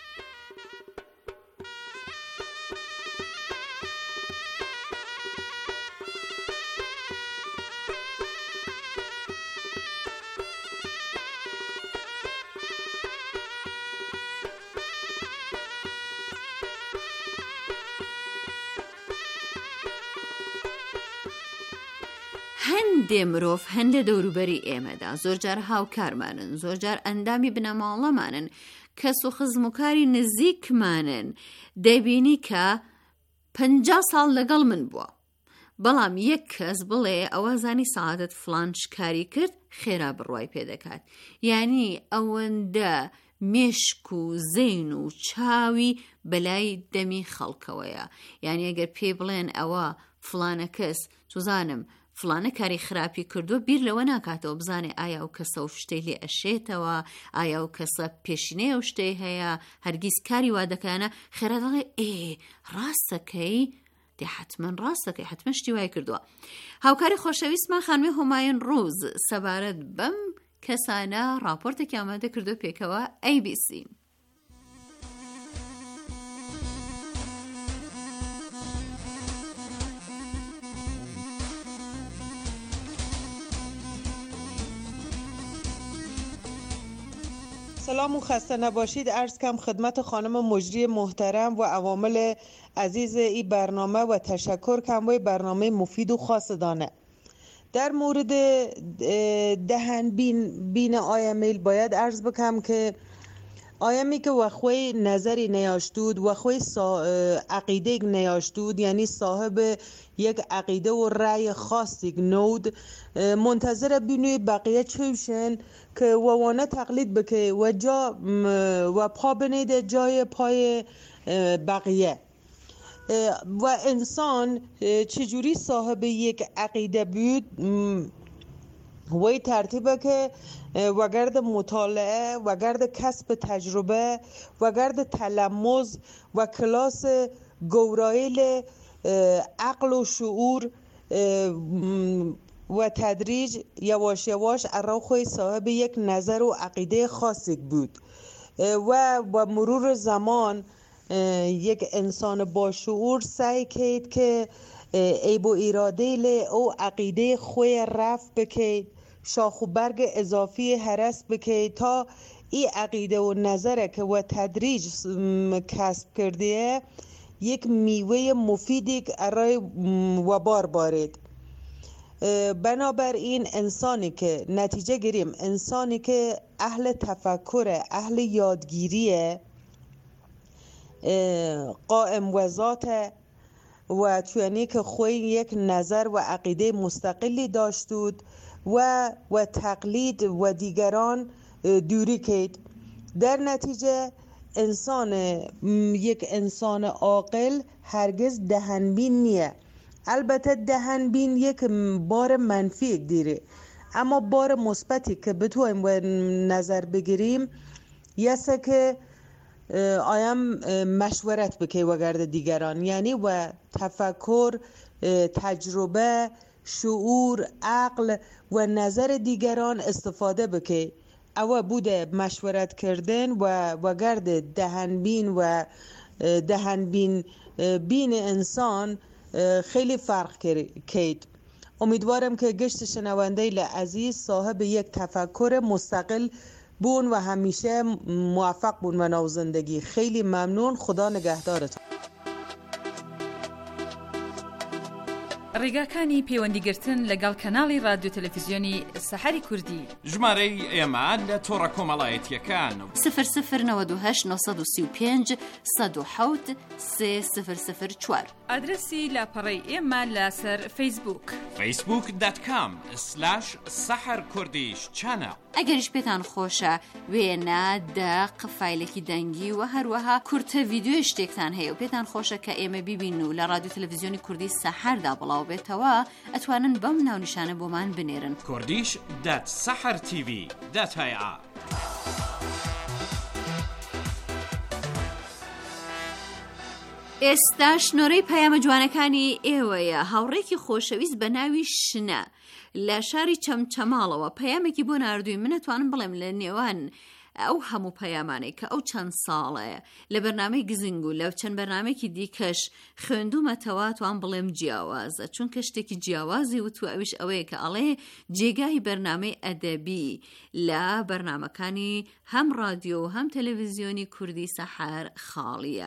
هەندێ مرۆڤ هەن لە دەوروبەری ئێمەدا زۆر جار هاوکارمانن، زۆر جار ئەندامی بنەماڵەمانن، کەس و خزم و کاری نزیکمانن، دەبینی کە پەنجا ساڵ لەگەڵ من بووە، بەڵام یەک کەس بڵێ ئەوە زانی سەعادەت فڵان شکاری کرد خێرا بڕوای پێدەکات. یعنی ئەوەندە مێشک و زەین و چاوی بەلای دەمی خەڵکەوەیە. یعنی ئەگەر پێ بڵێن ئەوە فلانە کەس توزانم فلانە کاری خراپی کردو، بیر لەوە ناکاتەوە بزانێ ئایا ئەو کەسە و شتەی لێ ئەشێتەوە، ئایا ئەو کەسە پێشینەیە و شتەی هەیە، هەرگیز کاری وا دەکەنە خێرا دەڵێ ئێ ڕاستەکەی دێ حتمما ڕاستەکەی حتمما شتی وای کردووە. هاوکاری خۆشەویستمان خانوێ هۆمایون ڕووز سەبارەت بەم کەسانە راپۆرتێکی ئامادە کردو پێکەوە ئەی بی سی. سلام و خسته نباشید. عرض کم خدمت خانم مجری محترم و عوامل عزیز این برنامه و تشکر کم و برنامه مفید و خاص دانه. در مورد دهن بین بین آیمیل باید عرض بکنم که آیمی که وخوی نظری نیاشتود وخوی عقیده نیاشتود، یعنی صاحب یک عقیده و رأی خاصی نود، منتظر بینوی بقیه چوشن که ووانه تقلید بکه و جا و پا بنیده جای پای بقیه. و انسان چجوری صاحب یک عقیده بود وی ترتیبه که وگرد مطالعه، وگرد کسب تجربه، وگرد تلمذ و کلاس گورایل عقل و شعور و تدریج یواش یواش اراخوی صاحب یک نظر و عقیده خاصی بود و با مرور زمان یک انسان با شعور سعی کرد که عیب و ایراده ل او عقیده خوی رفت بکید، شاخ و برگ اضافی هرس بکید تا این عقیده و نظره که و تدریج کسب کرده یک میوه مفیدی برای و بار بارید. بنابراین انسانی که نتیجه گیریم، انسانی که اهل تفکر، اهل یادگیریه، قائم و ذات و چونی که خوی یک نظر و عقیده مستقلی داشتود و و تقلید و دیگران دوری کید. در نتیجه انسان یک انسان عاقل هرگز دهنبین نیه. البته دهنبین یک بار منفی دیره، اما بار مثبتی که بتوانیم و نظر بگیریم یسه که آیم مشورت بکی و گرد دیگران، یعنی و تفکر، تجربه، شعور، عقل و نظر دیگران استفاده بکی. او بوده مشورت کردن و و گرد دهنبین و دهنبین بین انسان خیلی فرق کرد. امیدوارم که گشت شنونده عزیز صاحب یک تفکر مستقل بون و همیشه موفق بون و نو زندگی. خیلی ممنون، خدا نگهدارتون. ڕێگاکانی پەیوەندیگرتن لەگەڵ کەناڵی رادیۆ تەلەڤیزیۆنی سەحەری کوردی. ژمارەی ئێمە لە تۆڕە کۆمەڵایەتیەکان صفر صفر نود و هشت نود و سی و پنج صد و حوت سه صفر صفر چوار. ئادرسی لاپەڕەی ئێمە لەسەر فەیسبووک فەیسبووک دات کام سلاش سەحەر کوردیش چانە. ئەگەریش پێتان خۆشە وێنە دەق فایلێکی دەنگی و هەروەها کورتە ڤیدیۆ شتێکتان هەیە و پێتان خۆشە کە ئێمە بیبین و لە رادیۆ تەلەڤیزیۆنی کوردی سەحەردا بڵاو بێتەوە ئەتوانن بەم ناونیشانە بۆمان بنێرن. کوردیش دات سەحەر تیڤی دات هەیە. ئێستا شنۆرەی پەیامە جوانەکانی ئێوەیە. هاوڕێکی خۆشەویست بە ناوی شنە لە شاری چەمچەماڵەوە پەیامێکی بۆ ناردووی. من ئەتوانم بڵێم لە نێوان ئەو هەموو پەیامانەی کە ئەو چەند ساڵەیە لە بەرنامەی گزنگ و لەو چەند بەرنامێکی دیکەش خوێندومەتەوە توان بڵێم جیاوازە، چونکە شتێکی جیاوازی وتو ئەویش ئەوەیە کە ئەڵێ جێگای بەرنامەی ئەدەبی لە بەرنامەکانی هەم رادیۆ و هەم تەلەڤیزیۆنی کوردی سەحەر خاڵیە.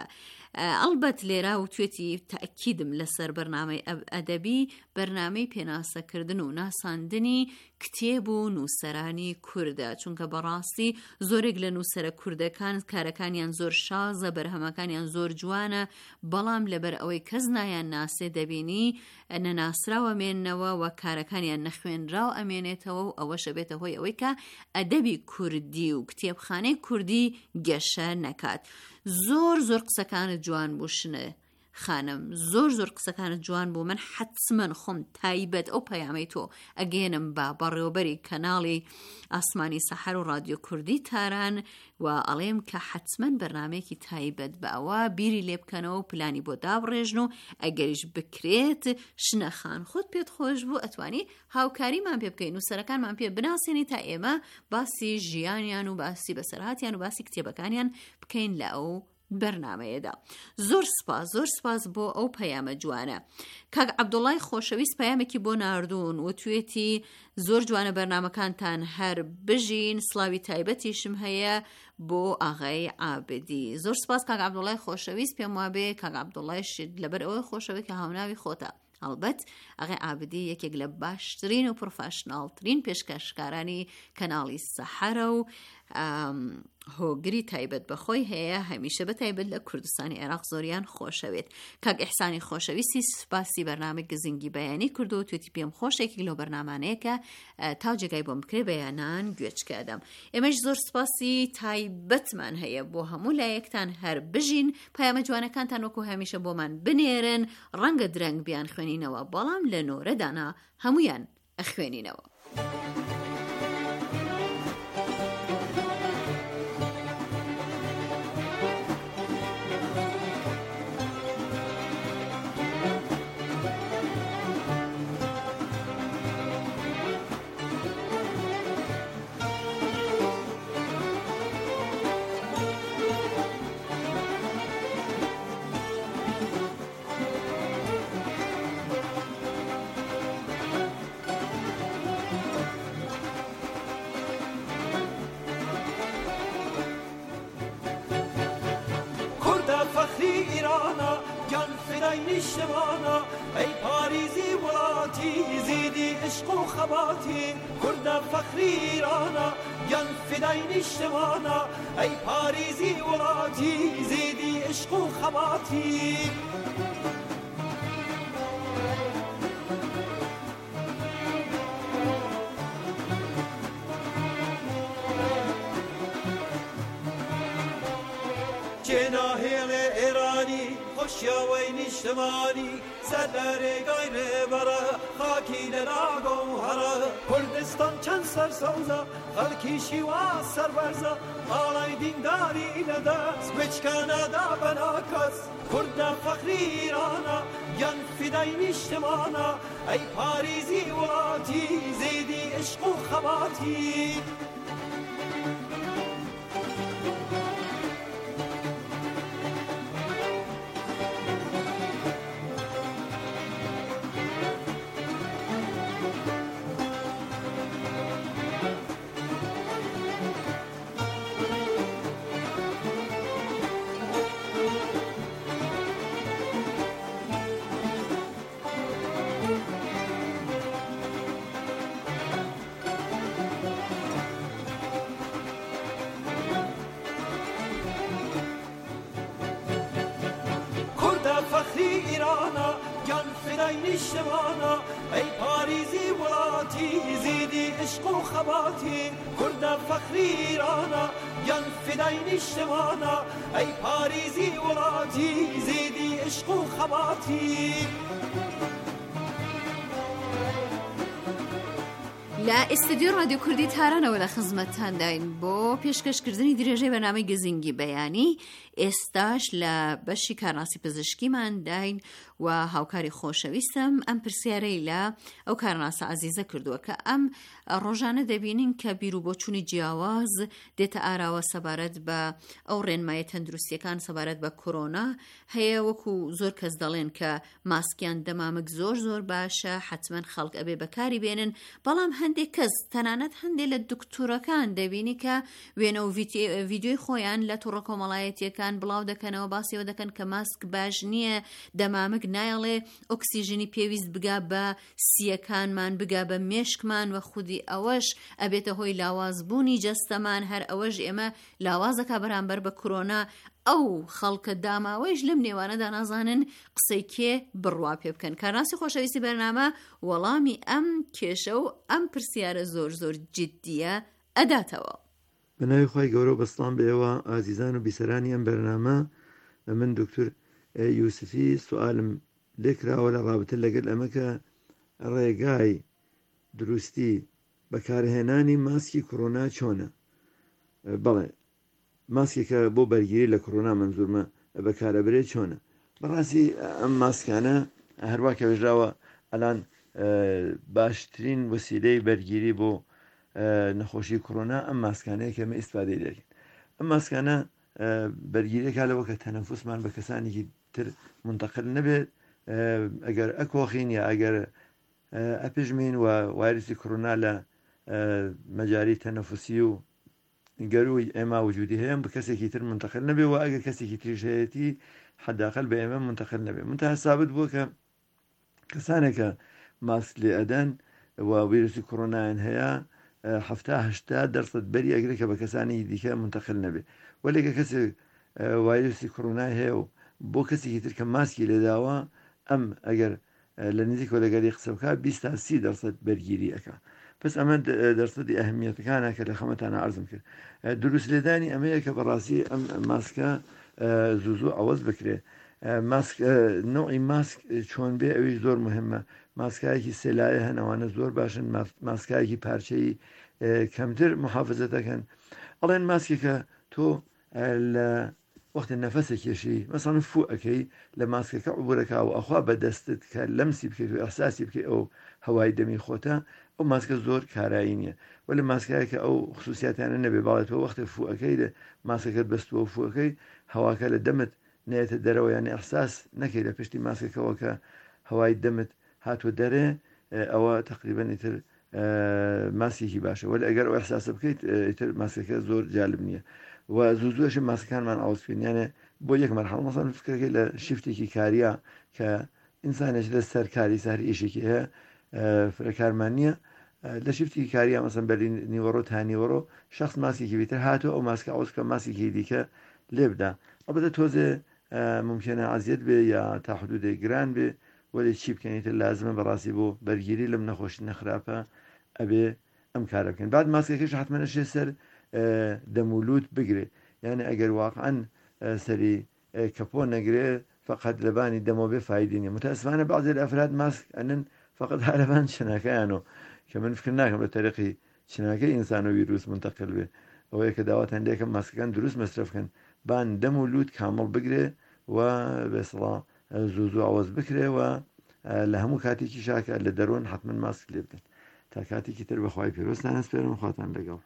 ئەڵبەت لێرا و توێتی تاکیدم لەسەر بەرنامەی ئەدەبی بەرنامەی پێناسەکردن و ناساندنی کتێب و نووسەرانی کووردە، چونکە بەڕاستی زۆرێک لە نووسەرە کووردەکان کارەکانیان زۆر شازە، بەرهەمەکانیان زۆر جوانە، بەڵام لەبەر ئەوەی کەس نایان ناسێ دەبینی نەناسراوە مێننەوە و کارەکانیان نەخوێنراو ئەمێنێتەوە و ئەوەشە بێتە هۆی ئەوەی کە ئەدەبی کوردی و کتێبخانەی کوردی گەشە نەکات. زۆر زۆر قسەکانت جوان بوو شنە خانم، زۆر زۆر قسەکانت جوان بوو. من حتمما خۆم تایبەت ئەو پەیامەی تۆ ئەگەێنم بە بەڕێوەبەری کەناڵی ئاسمانی سەحەر و رادیۆ کوردی تاران و ئەڵێم کە حتمما بەرنامەیەکی تایبەت بە ئەوە بیری لێ بکەنەوە و پلانی بۆ دابڕێژن و ئەگەریش بکرێت شنە خان خۆت پێت خۆش بوو ئەتوانی هاوکاریمان پێ بکەین و سەرەکانمان پێ بناسێنی تا ئێمە باسی ژیانیان و باسی بەسەرهاتیان و باسی کتێبەکانیان بکەین لە ئەو بەرنامەیەدا. زۆر سپاس زۆر سپاس بۆ ئەو پەیامە جوانە. کاک عەبدوڵڵای خۆشەویست پەیامێکی بۆ ناردوون و توێتی زۆر جوانە بەرنامەکانتان هەر بژین، سڵاوی تایبەتیشم هەیە بۆ ئاغای عابدی. زۆر سپاس کاک عەبدوڵڵای خۆشەویست، پێم وابێ کاک عەبدوڵڵایش لەبەر ئەوەی خۆشەوی کە هاوناوی خۆتە. هەڵبەت ئاغای عابدی یەکێک لە باشترین و پرۆفاشناڵترین پێشکەشکارانی کەناڵی سەحەرە و هۆگری تایبەت بەخۆی هەیە، هەمیشە بە تایبەت لە کوردستانی عێراق زۆریان خۆشەوێت. کاک ئیحسانی خۆشەویستی سپاسی بەرنامەی گزنگی بەیانی کردو و توێتی پێم خۆشێکی لەو بەرنامانەیە کە تا جێگای بۆم بکرێ بەیانان گوێچکەدەم. ئێمەش زۆر سپاسی تایبەتمان هەیە بۆ هەموو لایەکتان هەر بژین، پەیامە جوانەکانتان وەکو هەمیشە بۆمان بنێرن، ڕەنگە درەنگ بیان خوێنینەوە بەڵام لە نۆرەدانا هەمویان ئەخوێنینەوە. نیشتمانا ای پاریزی ولاتی زیدی عشق و خباتی کرد فخری ایرانا ین فدای نیشتمانا ای پاریزی ولاتی زیدی عشق و خباتی جناهل ایرانی خوشیاوی نیشتمانی سدر گایره برا خاکی لراغو هرا کردستان چند سرسوزا خلکی شیوا سرورزا آلای دینداری ندست بچکانه دا بناکس کرد فخری ایرانا ین فدای نیشتمانا ای پاریزی ولاتی زیدی عشق و خباتی ایرانا ین فدای نیشتمانا ای پاریزی ولاتی زیدی عشق و خباتی کرد فخری ایرانا ین فدای نیشتمانا ای پاریزی ولاتی زیدی عشق و خباتی لە ئێستدیۆ رادیۆ کوردی تارانەوە لە خزمەتتانداین بۆ پێشکەشکردنی درێژەی بەرنامەی گزنگی بەیانی. ئێستاش لە بەشی کارناسی پزیشکیمان داین و هاوکاری خۆشەویستم ئەم پرسیارەی لە ئەو کارناسە عەزیزە کردووە کە ئەم ڕۆژانە دەبینین کە بیر و بۆچوونی جیاواز دێتە ئاراوە سەبارەت بە ئەو ڕێنمایە تەندروستیەکان سەبارەت بە کۆرۆنا هەیە. وەکو زۆر کەس دەڵێن کە ماسکیان دەمامک زۆر زۆر باشە، حتمما خەڵک ئەبێ بەکاری بێنن، بەڵام هەندێک کەس تەنانەت هەندێک لە دکتۆرەکان دەبینی کە وێنە و ڤیدیۆی خۆیان لە تووڕە کۆمەڵایەتیەکان خۆیان بڵاو دەکەنەوە باسیەوە دەکەن کە ماسک باش نییە دەمامک نایڵێ ئۆکسیژنی پێویست بگا بە سیەکانمان بگا بە مێشکمان و خودی ئەوەش ئەبێتە هۆی لاوازبوونی جەستەمان هەر ئەوەش ئێمە لاوازەکە بەرامبەر بە کۆرۆنا ئەو خەڵکە داماوەیش لەم نێوانەدا نازانن قسەی کێ بڕوا پێ بکەن. کارناسی خۆشەویستی بەرنامە وەڵامی ئەم کێشە و ئەم پرسیارە زۆر زۆر جددیە ئەداتەوە. بەناوی خۆی گەورە و بەسڵام بێەوە ئازیزان و بیسەرانی ئەم بەرنامە من دکتور یوسفی سوالم لێکراوە لە ڕابطە لەگەل ئەمەکە ڕێگای دروستی بەکارهێنانی ماسکی کۆرۆنا چۆنە؟ بەڵێ ماسکێکە بۆ بەرگیری لە کۆرۆنا منزورمە بەکارەبرێت چۆنە؟ بەڕاستی ئەم ماسکانە هەروە کە بژراوە ئەلان باشترین وسیلەی بەرگیری بۆ نەخۆشی کۆرۆنا ئەم ماسکانەیە کە ئێمە ئیسپادەی دەکەین. ئەم ماسکانە بەرگیرێکا لەوە کە تەنەفوسمان بە کەسانێکی تر منتەقل نەبێت ئەگەر ئەکۆخین یا ئەگەر ئەپژمین و وایرسی کۆرۆنا لە مەجاری تەنەفوسی و گەروی ئێمە وجودی هەیە بە کەسێکی تر منتەقل نەبێ و ئەگەر کەسێکی تریشەتی حداقل بە ئێمە منتەقل نەبێت. منتها سابت بووە کە کەسانێکە ماسک لێ ئەدەن و ویرسی کۆرۆنایان هەیە هەفتا هەشتا دەرسەد بەری ئەگرێت کە بە کەسانی دیکە منتەقل نەبێت. وەلێکە کەسێک وایرسی کۆرۆنای هەیە و بۆ کەسێکی تر کە ماسکی لێداوە ئەم ئەگەر لە نزیک وەلەگەری قسە بکات بیست تا سی دەرسەد بەرگیری ئەەکە. پس ئەمە دەرسەدی ئەهمیەتەکانە کە لە خەمەتانە عەرزم کرد. دروست لێدانی ئەمەیە کە بەڕاستی ئەم ماسکە زوو زوو ئەوەز بکرێت. ماسک نوعی ماسک چۆن بێ ئەویش زۆر مهمە. ماسکایەکی سێلایە هەن ئەوانە زۆر باشن، ماسکایەکی پارچەی کەمتر محافزە دەکەن. ئەڵێن ماسکێکە تۆ لە وەختە نەفەسە کێشی مەسەڵەن فو ئەەکەی لە ماسکەکە عبورەکە و ئەخوا بەدەستت کە لەمسی بکەیت و ئەحساسی بکەیت ئەو هەوای دەمی خۆتە ئەو ماسکە زۆر کارایی نییە. وە لە ماسکایەکە ئەو خصوصیاتیانە نەبێ باڵێتەوە وەختە فو ئەەکەی لە ماسکەکەت بەستووە فوەکەی هەواکە لە دەمت نێتە دەرەوە یانی ئەحساس نەکەی لە پشتی ماسکەکەەوە کە هەوای دەمت هاتووە دەرێ ئەوە تقریبەن ئیتر ماسیێکی باشە. وەل ئەگەر ئەو ئەحساسە بکەیت ئیتر ماسکەکە زۆر جالب نییە و زوو زۆرش ماسکەکانمان ئاوسپێنیانە بۆ یەک مەرحەڵە مەسەڵەن فکرەکەی لە شیفتێکی کاریە کە ئینسانێک لە سەر کاری سەر ئیشێکی هەیە فرەکارمان نییە لە شیفتی کاریە مەسەن بەری نیوەڕۆ تا نیوەڕۆ شخص ماسکێکی بیتر هاتووە ئەو ماسکە ئەوسکە ماسکێکی دیکە لێ بدا. ئەڵبەتە تۆزێ ممکنە عەزیەت بێ یا تا حدودێک گران بێ وەلی چی بکەنیتر لازمە بەڕاستی بۆ بەرگیری لەم نەخۆشی نەخراپە ئەبێ ئەم کارە بکەن. بعد ماسکەکەش حتممە نەشێ سەر دەمولود بگرێ، یعنی ئەگەر واقعەن سەری کەپۆ نەگرێ فقط لەبانی دەمە بێ فایدی نیە. متاسفانە بعضی لە ئەفراد ماسک ئەنن فقط هەرەبان چناکەیانەوە کە من فکر ناکەم لە تەریقی چناکەی ئینسان و ویروس منتەقل بێ. ئەوەیە کە داواتان لێکە ماسکەکان دروست مەصرف بکەن بان دەمولود کامڵ بگرێ و بێسڵا زوو زوو ئەوەز بکرێ و لە هەموو کاتێکی شاکە لە دەرۆن حتمما ماسک لێ بکەن. تا کاتێکی تر بەخوای پێرۆستان ئەسپێرم خواتان لەگەڵ.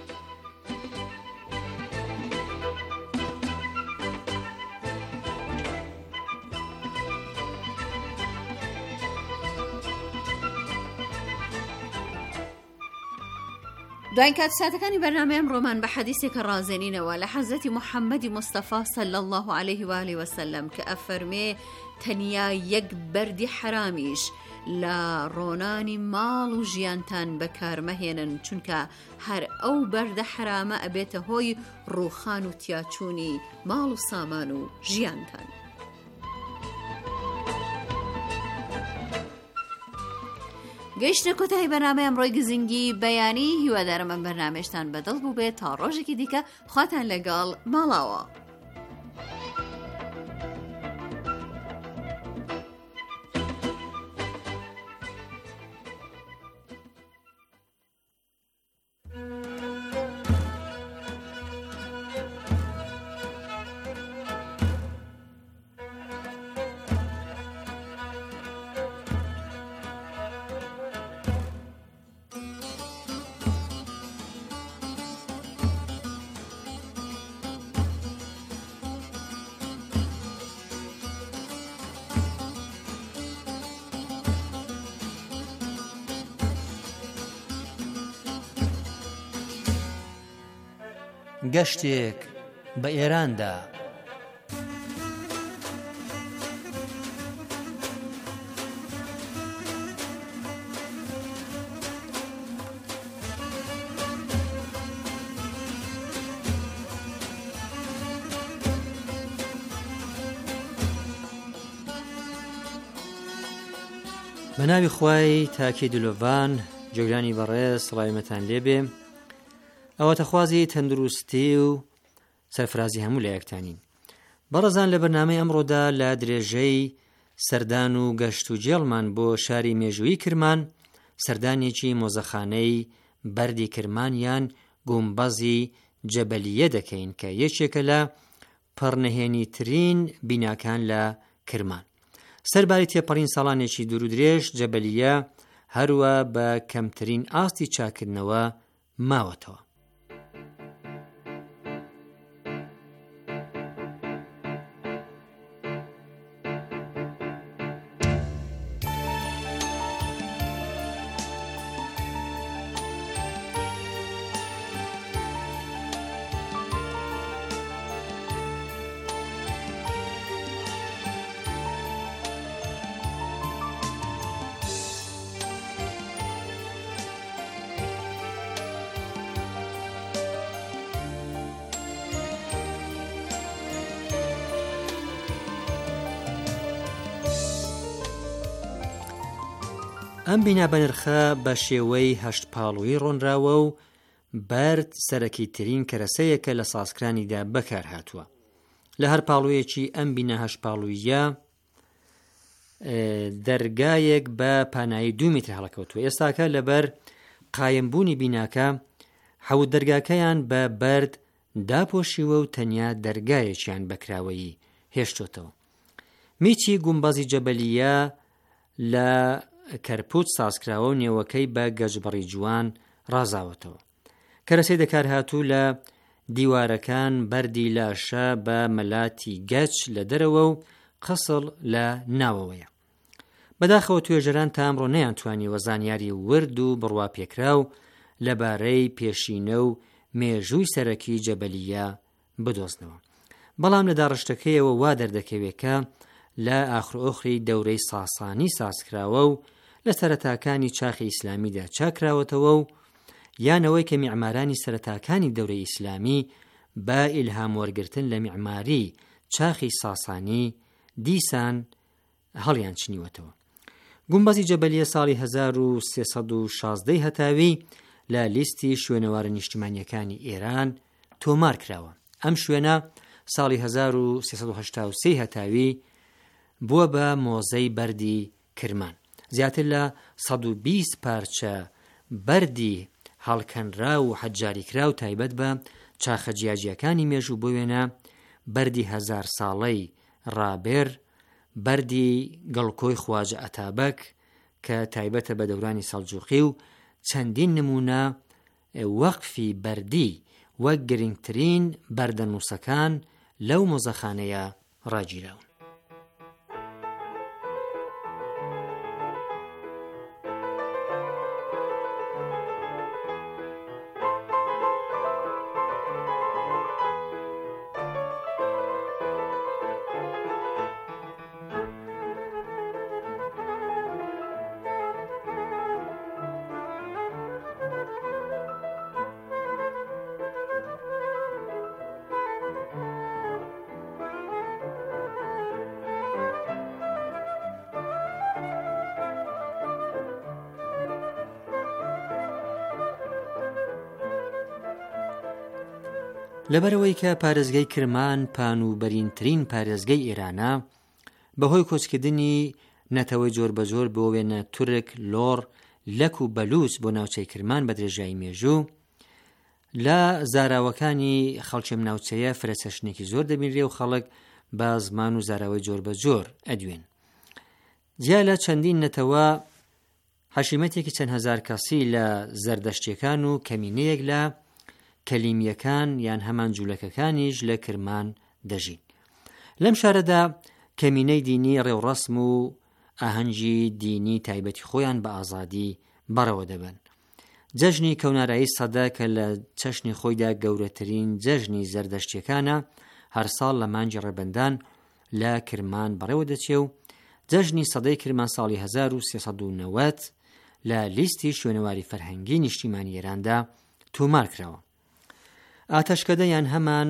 دوای کات ساتەکانی بەرنامەیەم ڕۆمان بە حەدیثێکە ڕازێنینەوە لە حەزرەتی محەممەدی مستەفا صلی الله عليه و آله وسلم کە ئەفەرمێ تەنیا یەک بەردی حرامیش لە ڕۆنانی ماڵ و ژیانتان بەکارمەهێنن چونکە هەر ئەو بەردە حرامە ئەبێتە هۆی ڕووخان و تیاچوونی ماڵ و سامان و ژیانتان. گەیشتە کۆتایی بەرنامە ئەمڕۆی گزینگی بەیانی هیوادارم ئەم بەرنامەشتان بەدڵ بوو بێت تا ڕۆژێکی دیکە خواتان لەگەڵ ماڵاوە. گەشتێک بە ئێراندا بەناوی خوای تاکی دلۆڤان جێگرانی بەڕێز سڵاویمەتان لێبێ. ئەوەتەخوازی تەندروستی و سەرفرازی هەموو لە یەکتانین. بەڕێزان لە بەرنامەی ئەمڕۆدا لە درێژەی سەردان و گەشت و جێڵمان بۆ شاری مێژووی کرمان سەردانێکی مۆزەخانەی بەردی کرمان یان گومبەزی جەبەلیە دەکەین کە یەکێکە لە پڕنەهێنی ترین بیناکان لە کرمان. سەرباری تێپەڕین ساڵانێکی دوور و درێژ جەبەلیە هەروە بە کەمترین ئاستی چاکردنەوە ماوەتەوە. ئەم بینا بەنرخە بە شێوەی هەشت پاڵووی ڕۆنراوە و بەرد سەرەکی ترین کەرەسەیەکە لە سازکرانیدا بەکار هاتووە. لە هەر پاڵوویەکی ئەم بینا هەشت پاڵوویە دەرگایەک بە پانایی دو میتر هەڵەکەوتووە. ئێستاکە لەبەر قایمبوونی بیناکە حەوت دەرگاکەیان بە بەرد داپۆشیوە و تەنیا دەرگایەکیان بەکراوەیی هێشتۆتەوە. میچی گومبەزی جەبەلیە لە کەرپوت سازکراوە و نێوەکەی بە گەجبڕی جوان ڕازاوەتەوە. کەرەسەی دەکار هاتوو لە دیوارەکان بەردی لاشە بە مەلاتی گەچ لە دەرەوە و قەسڵ لە ناوەوەیە. بەداخەوە توێژەران تا ئەمڕۆ نەیانتوانی وەزانیاری ورد و بڕوا پێکراو لەبارەی پێشینە و مێژووی سەرەکی جەبەلیە بدۆزنەوە. بەڵام لە داڕشتەکەیەوە وا دەردەکەوێت کە لە ئاخرئۆخری دەورەی ساسانی سازکراوە و لە سەرەتاکانی چاخی ئیسلامیدا چاکراوەتەوە و یانەوەی کە میعمارانی سەرەتاکانی دەورەی ئیسلامی با ئیلهام وەرگرتن لە میعماری چاخی ساسانی دیسان هەڵیان چنیوەتەوە. گومبەزی جەبەلیە ساڵی هەزار و سێسەد و شازدەی هەتاوی لە لیستی شوێنەوارە نیشتیمانیەکانی ئێران تۆمار کراوە. ئەم شوێنە ساڵی هەزار و سێسەد و هەشتا و سێ هەتاوی بووە بە مۆزەی بەردی کرمان. زیاتر لە سەد و بیست پارچە بەردی هەڵکەنرا و حەجاریکرا و تایبەت بە چاخە جیاجیەکانی مێژوو بۆ وێنە بەردی هەزار ساڵەی ڕابێر، بەردی گەڵکۆی خواجە ئەتابەک کە تایبەتە بە دەورانی سەڵجوقی و چەندین نمونە وەقفی بەردی وەک گرنگترین بەردە نووسەکان لەو مۆزەخانەیە ڕاگیراون. لەبەرەوەی کە پارێزگای کرمان پان و بەرینترین پارێزگای ئێرانە بەهۆی کۆچکردنی نەتەوەی جۆر بە جۆر بۆ وێنە تورک، لۆڕ، لەک و بەلوچ بۆ ناوچەی کرمان بە درێژایی مێژوو لە زاراوەکانی خەڵکی ناوچەیە فرەچەشنێکی زۆر دەبینرێ و خەڵک بە زمان و زاراوەی جۆر بە جۆر ئەدوێن. جیا لە چەندین نەتەوە حەشیمەتێکی چەند هەزار کەسی لە زەردەشتیەکان و کەمینەیەک لە کەلیمیەکان یان هەمان جوولەکەکانیش لە کرمان دەژین. لەم شارەدا کەمینەی دینی ڕێوڕەسم و ئاهەنگی دینی تایبەتی خۆیان بە ئازادی بەڕەوە دەبن. جەژنی کەونارایی سەدە کە لە چەشنی خۆیدا گەورەترین جەژنی زەردەشتیەکانە هەر ساڵ لە مانگی ڕێبەندان لە کرمان بەڕێوە دەچێ و جەژنی سەدەی کرمان ساڵی هەزار و سێسەد و نەوەت لە لیستی شوێنەواری فەرهەنگی نیشتیمانی ئێراندا تۆمار کراوە. ئاتەشکەدە یان هەمان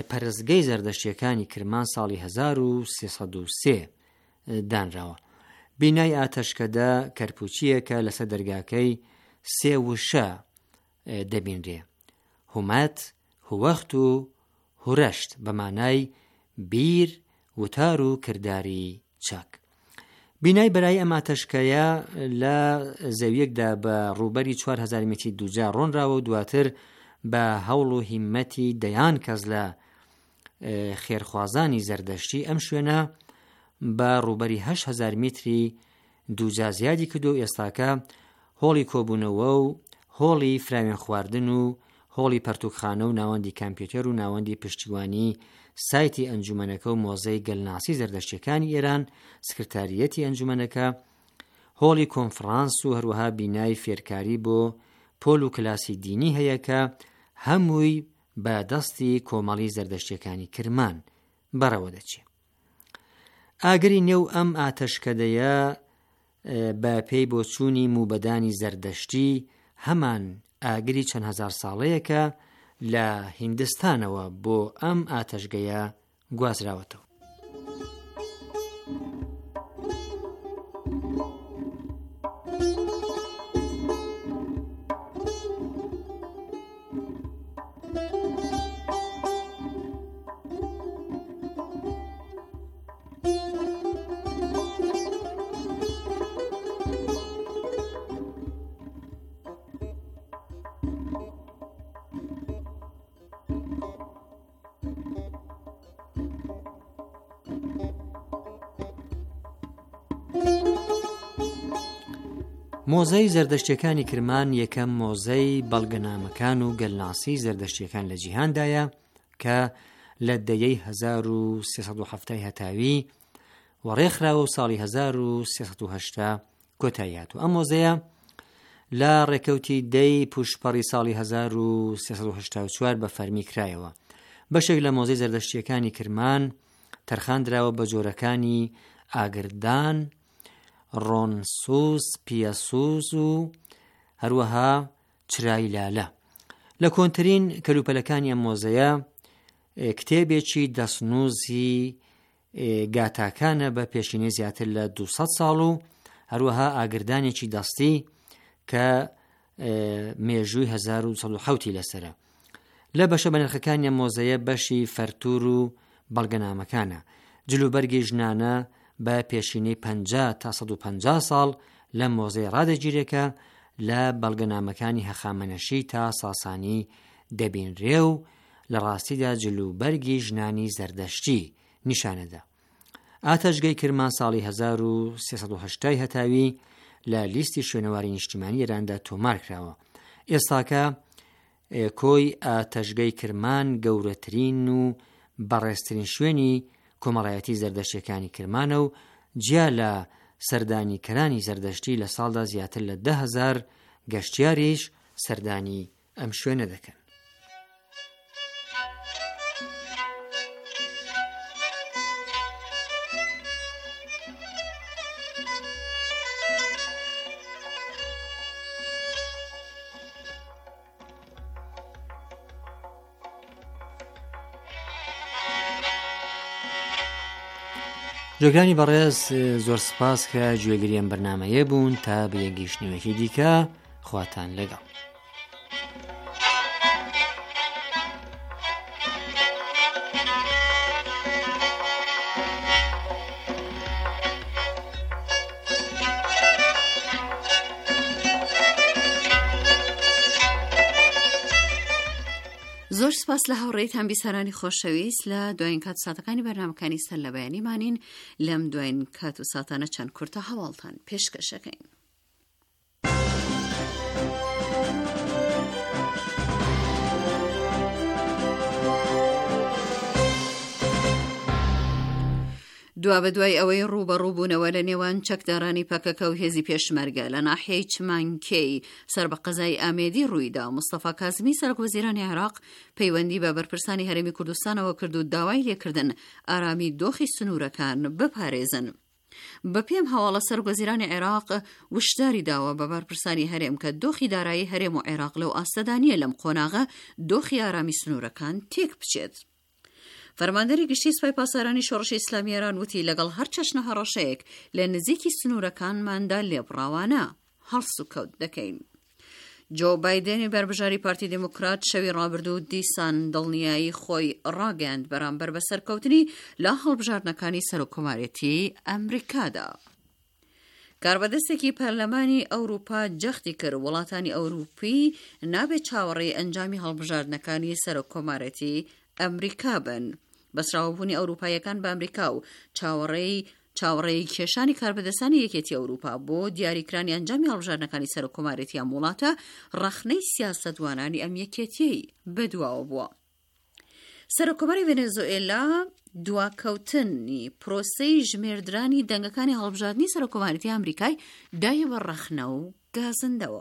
پەرستگەی زەردەشتیەکانی کرمان ساڵی هەزار و سێسەد و سێ دانراوە. بینای ئاتەشکەدا کەرپوچیەکە لەسەر دەرگاکەی سێ وشە دەبینرێ: هومەت، هوەخت و هورەشت، بە مانای بیر، وتار و کردداری چاک. بینای بەرای ئەم ئاتەشکەیە لە زەویەکدا بە ڕووبەری چوار هەزار مێتری دووجا ڕۆنراوە و دواتر بە هەوڵ و هیممەتی دەیان کەس لە خێرخوازانی زەردەشتی ئەم شوێنە بە ڕووبەری هەشت هەزار مێتری دووجا زیادی کردو. ئێستاکە هۆڵی کۆبوونەوە و هۆڵی فراوێن خواردن و هۆڵی پەرتوکخانە و ناوەندی کامپیوتەر و ناوەندی پشتیوانی سایتی ئەنجومەنەکە و مۆزەی گەلناسی زەردەشتیەکانی ئێران، سکرتاریەتی ئەنجومەنەکە، هۆڵی کۆنفرانس و هەروەها بینای فێرکاری بۆ پۆل و کلاسی دینی هەیە کە هەمووی بە دەستی کۆمەڵی زەردەشتیەکانی کرمان بەڕەوە دەچێت. ئاگری نێو ئەم ئاتەشکەدەیە بە پێی بۆچوونی موبەدانی زەردەشتی هەمان ئاگری چەند هەزار ساڵەیەکە لە هیندستانەوە بۆ ئەم ئاتەشگەیە گوازراوەتەوە. مۆزەی زەردەشتیەکانی کرمان یەکەم مۆزەی بەڵگەنامەکان و گەلناسی زەردەشتیەکان لە جیهاندایە کە لە دەیەی هەزار و سێسەد و هەفتەی هەتاوی وەڕێکخراوە و ساڵی هەزار و سێسەد و هەشتا کۆتایی هاتووە. ئەم مۆزەیە لە ڕێکەوتی دەی پوشپەڕی ساڵی هەزار و سێسەد و هەشتا و چوار بە فەرمی کرایەوە. بەشێک لە مۆزەی زەردەشتیەکانی کرمان تەرخاندراوە بە جۆرەکانی ئاگردان، ڕۆنسوس، پیەسوس و هەروەها چرای لالە. لە کۆنترین کەلوپەلەکانی ئەم مۆزەیە کتێبێکی دەستنووسی گاتاکانە بە پێشینەی زیاتر لە دووسەد ساڵ و هەروەها ئاگردانێکی دەستی کە مێژووی هەزار و سەد و حەوتی لەسرە. لە بەشە بەنرخەکانی ئەم مۆزەیە بەشی فەرتور و بەڵگەنامەکانە. جلوبەرگی ژنانە بە پێشینەی پەنجا تا سەد و پەنجا ساڵ لە مۆزەی ڕادەگیرێکە لە بەڵگەنامەکانی هەخامنەشی تا ساسانی دەبینرێ و لە ڕاستیدا جلوبەرگی ژنانی زەردەشتی نیشانەدا. ئاتەشگەی کرمان ساڵی هەزار و سێسەد و هەشتای هەتاوی لە لیستی شوێنەواری نیشتیمانی ئێراندا تۆمار کراوە. ئێستاکە کۆی ئاتەشگەی کرمان گەورەترین و بەڕێزترین شوێنی کۆمەڵایەتی زەردەشتیەکانی کرمانە و جیا لە سەردانیکەرانی زەردەشتی لە ساڵدا زیاتر لە ده هەزار گەشتیاریش سەردانی ئەم شوێنە دەکەن. جۆگرانی بەڕێز، زۆر سپاس کە گوێگری ئەم بەرنامەیە بوون. تا بە یەکگەیشتنەوەکی دیکە خواتان لەگەڵ. زۆر سپاس لە هاوڕێیتان بیسەرانی خۆشەویست. لە دوایین کات و ساتەکانی بەرنامەکانی سەر لە بەیانیمانین. لەم دوایین کات و ساتانە چەند کورتە هەواڵتان پێشکەشەکەین. دوا بە دوای ئەوەی ڕووبەڕووبوونەوە لە نێوان چەکدارانی پەکەکە و هێزی پێشمەرگە لە ناحیەی چمانکەی سەر بە قەزای ئامێدی ڕوویدا، مستەفا کازمی سەرۆکوەزیرانی عێراق پەیوەندی بە بەرپرسانی هەرێمی کوردستانەوە کرد و داوای لێکردن ئارامی دۆخی سنوورەکان بپارێزن. بە پێم هەواڵە سەرۆکوەزیرانی عێراق وشداری داوە بە بەرپرسانی هەرێم کە دۆخی دارایی هەرێم و عێراق لەو ئاستەدانیە لەم قۆناغە دۆخی ئارامی سنوورەکان تێک بچێت. فەرماندەری گشتی سوپای پاسەرانی شۆڕشی ئیسلامی ئێران وتی لەگەڵ هەر چەشنە هەڕەشەیەک لە نزیکی سنوورەکانماندا لێبڕاوانە هەڵس و کەوت دەکەین. جۆ بایدێنی بربژاری پارتی دموکرات شەوی ڕابردوو دیسان دڵنیایی خۆی ڕاگەاند بەرامبەر بە سەرکەوتنی لە هەڵبژاردنەکانی سەرۆکۆمارەتی ئەمریکادا. کاربەدەستێکی پەرلەمانی ئەوروپا جەختی کرد وڵاتانی ئەوروپی نابێت چاوەڕێی ئەنجامی هەڵبژاردنەکانی سەرۆکۆمارەتی ئەمریکا بن. بەسراوەبوونی ئەوروپایەکان بە ئەمریکا و چاوەڕێی چاوەڕێی کێشانی کاربەدەستانی یەکێتی ئەوروپا بۆ دیاریکرانی ئەنجامی هەڵبژاردنەکانی سەرۆکۆمارەتی ئەم وڵاتە ڕەخنەی سیاسەتوانانی ئەم یەکێتیەی بەدواوە بووە. سەرۆکۆماری ڤێنزوئێلا دواکەوتنی پرۆسەی ژمێردرانی دەنگەکانی هەڵبژاردننی سەرۆکۆمارەتی ئەمریکای دایە بە ڕەخنە و گازندەوە.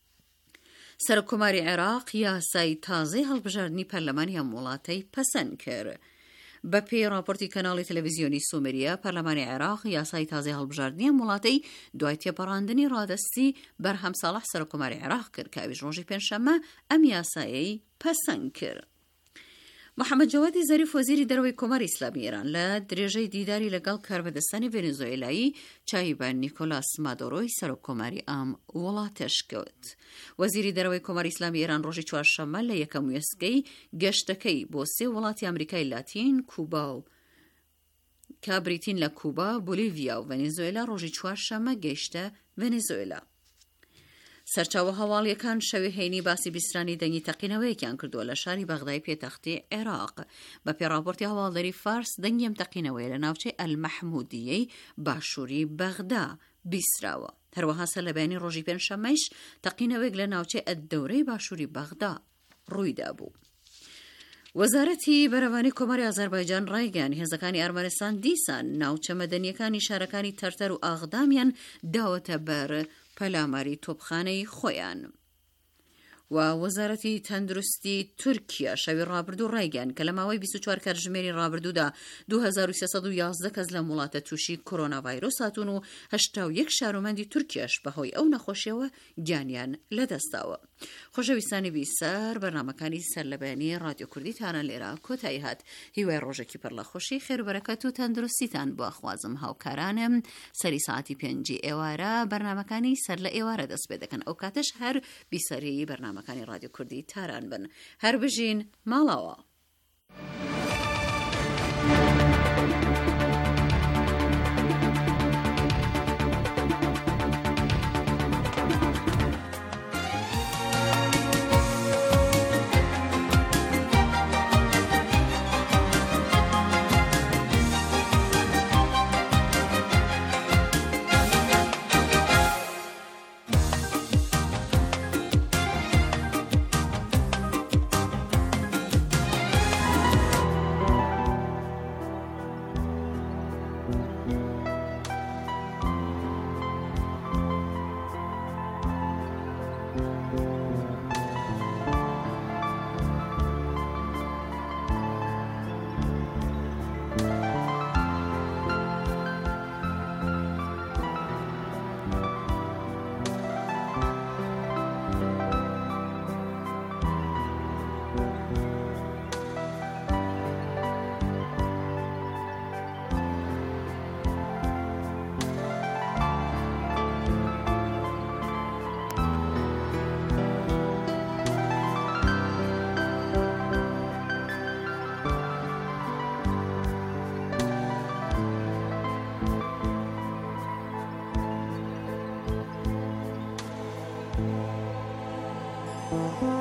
سەرۆکۆماری عێراق یاسای تازەی هەڵبژاردننی پەرلەمانی هەم وڵاتەی پەسەند کرد. بە پێی راپۆرتی کەناڵی تەلەڤیزیۆنی سومریە پەرلەمانی عێراق یاسای تازەی هەڵبژاردننی هەم وڵاتەی دوای تێپەڕاندنی ڕادەستی بەرهەم ساڵح سەرۆکۆماری عێراق کرد کە ئەویش ڕۆژی پێنجشەممە ئەم یاسایەی پەسەند کرد. محەممەد جەوادی زەریف وەزیری دەرەوەی کۆماری ئیسلامی ئێران لە درێژەی دیداری لەگەڵ کاربەدەستانی ڤێنزوئێلایی چاوی بە نیکۆلاس مادۆرۆی سەرۆکۆماری ئەم وڵاتەش کەوت. وەزیری دەرەوەی کۆماری ئیسلامی ئێران ڕۆژی چوارشەممە لە یەکەم وێستگەی گەشتەکەی بۆ سێ وڵاتی ئەمریکای لاتین، کوبا و کابریتین لە کوبا، بۆلیڤیا و ڤێنزوئێلا ڕۆژی چوارشەممە گەیشتە ڤێنزوئێلا. سەرچاوە هەواڵیەکان شەوی هەینی باسی بیسترانی دەنگی تەقینەوەیەکیان کردووە لە شاری بەغدای پێتەختی عێراق. بە پێڕاپۆرتی هەواڵدەری فارس دەنگی ئەم تەقینەوەیە لە ناوچەی ئەلمەحموودیەی باشووری بەغدا بیستراوە. هەروەها سەر لە بەیانی ڕۆژی پێنجشەممەیش تەقینەوەیەک لە ناوچەی ئەددەورەی باشووری بەغدا ڕوویدا بوو. وەزارەتی بەرەوانی کۆماری ئازەربایجان ڕایگەیاند هێزەکانی ئەرمەنستان دیسان ناوچە مەدەنیەکانی شارەکانی تەرتەر و ئاغدامیان داوەتە بەر پەلاماری تۆپخانەی خۆیان. و وەزارەتی تەندروستی تورکیا شەوی ڕابردوو ڕایگەیاند کە لە ماوەی بیست و چوار کاتژمێری ڕابردوودا دوو هەزار و سێسەد و یازدە کەس لە وڵاتە تووشی کۆرۆنا ڤایرۆس هاتوون و هەشتا و یەک شارۆمەندی تورکیاش بەهۆی ئەو نەخۆشیەوە گیانیان لەدەستاوە. خۆشەویستانی بیسەر بەرنامەکانی سەر لە بەیانی رادیۆ کوردیتانە لێرە کۆتایی هات. هیوای ڕۆژێکی پڕ لە خۆشی خێربەرەکەت و تەندروستیتان بۆ ئەخوازم هاوکارانم. سەری ساعتی پێنجی ئێوارە بەرنامەکانی سەر لە ئێوارە دەست پێ دەکەن. ئەو کاتەش هەر بیسەری بەرنامەکانی رادیۆ کوردی تاران بن. هەر بژین ماڵەوە. Thank you.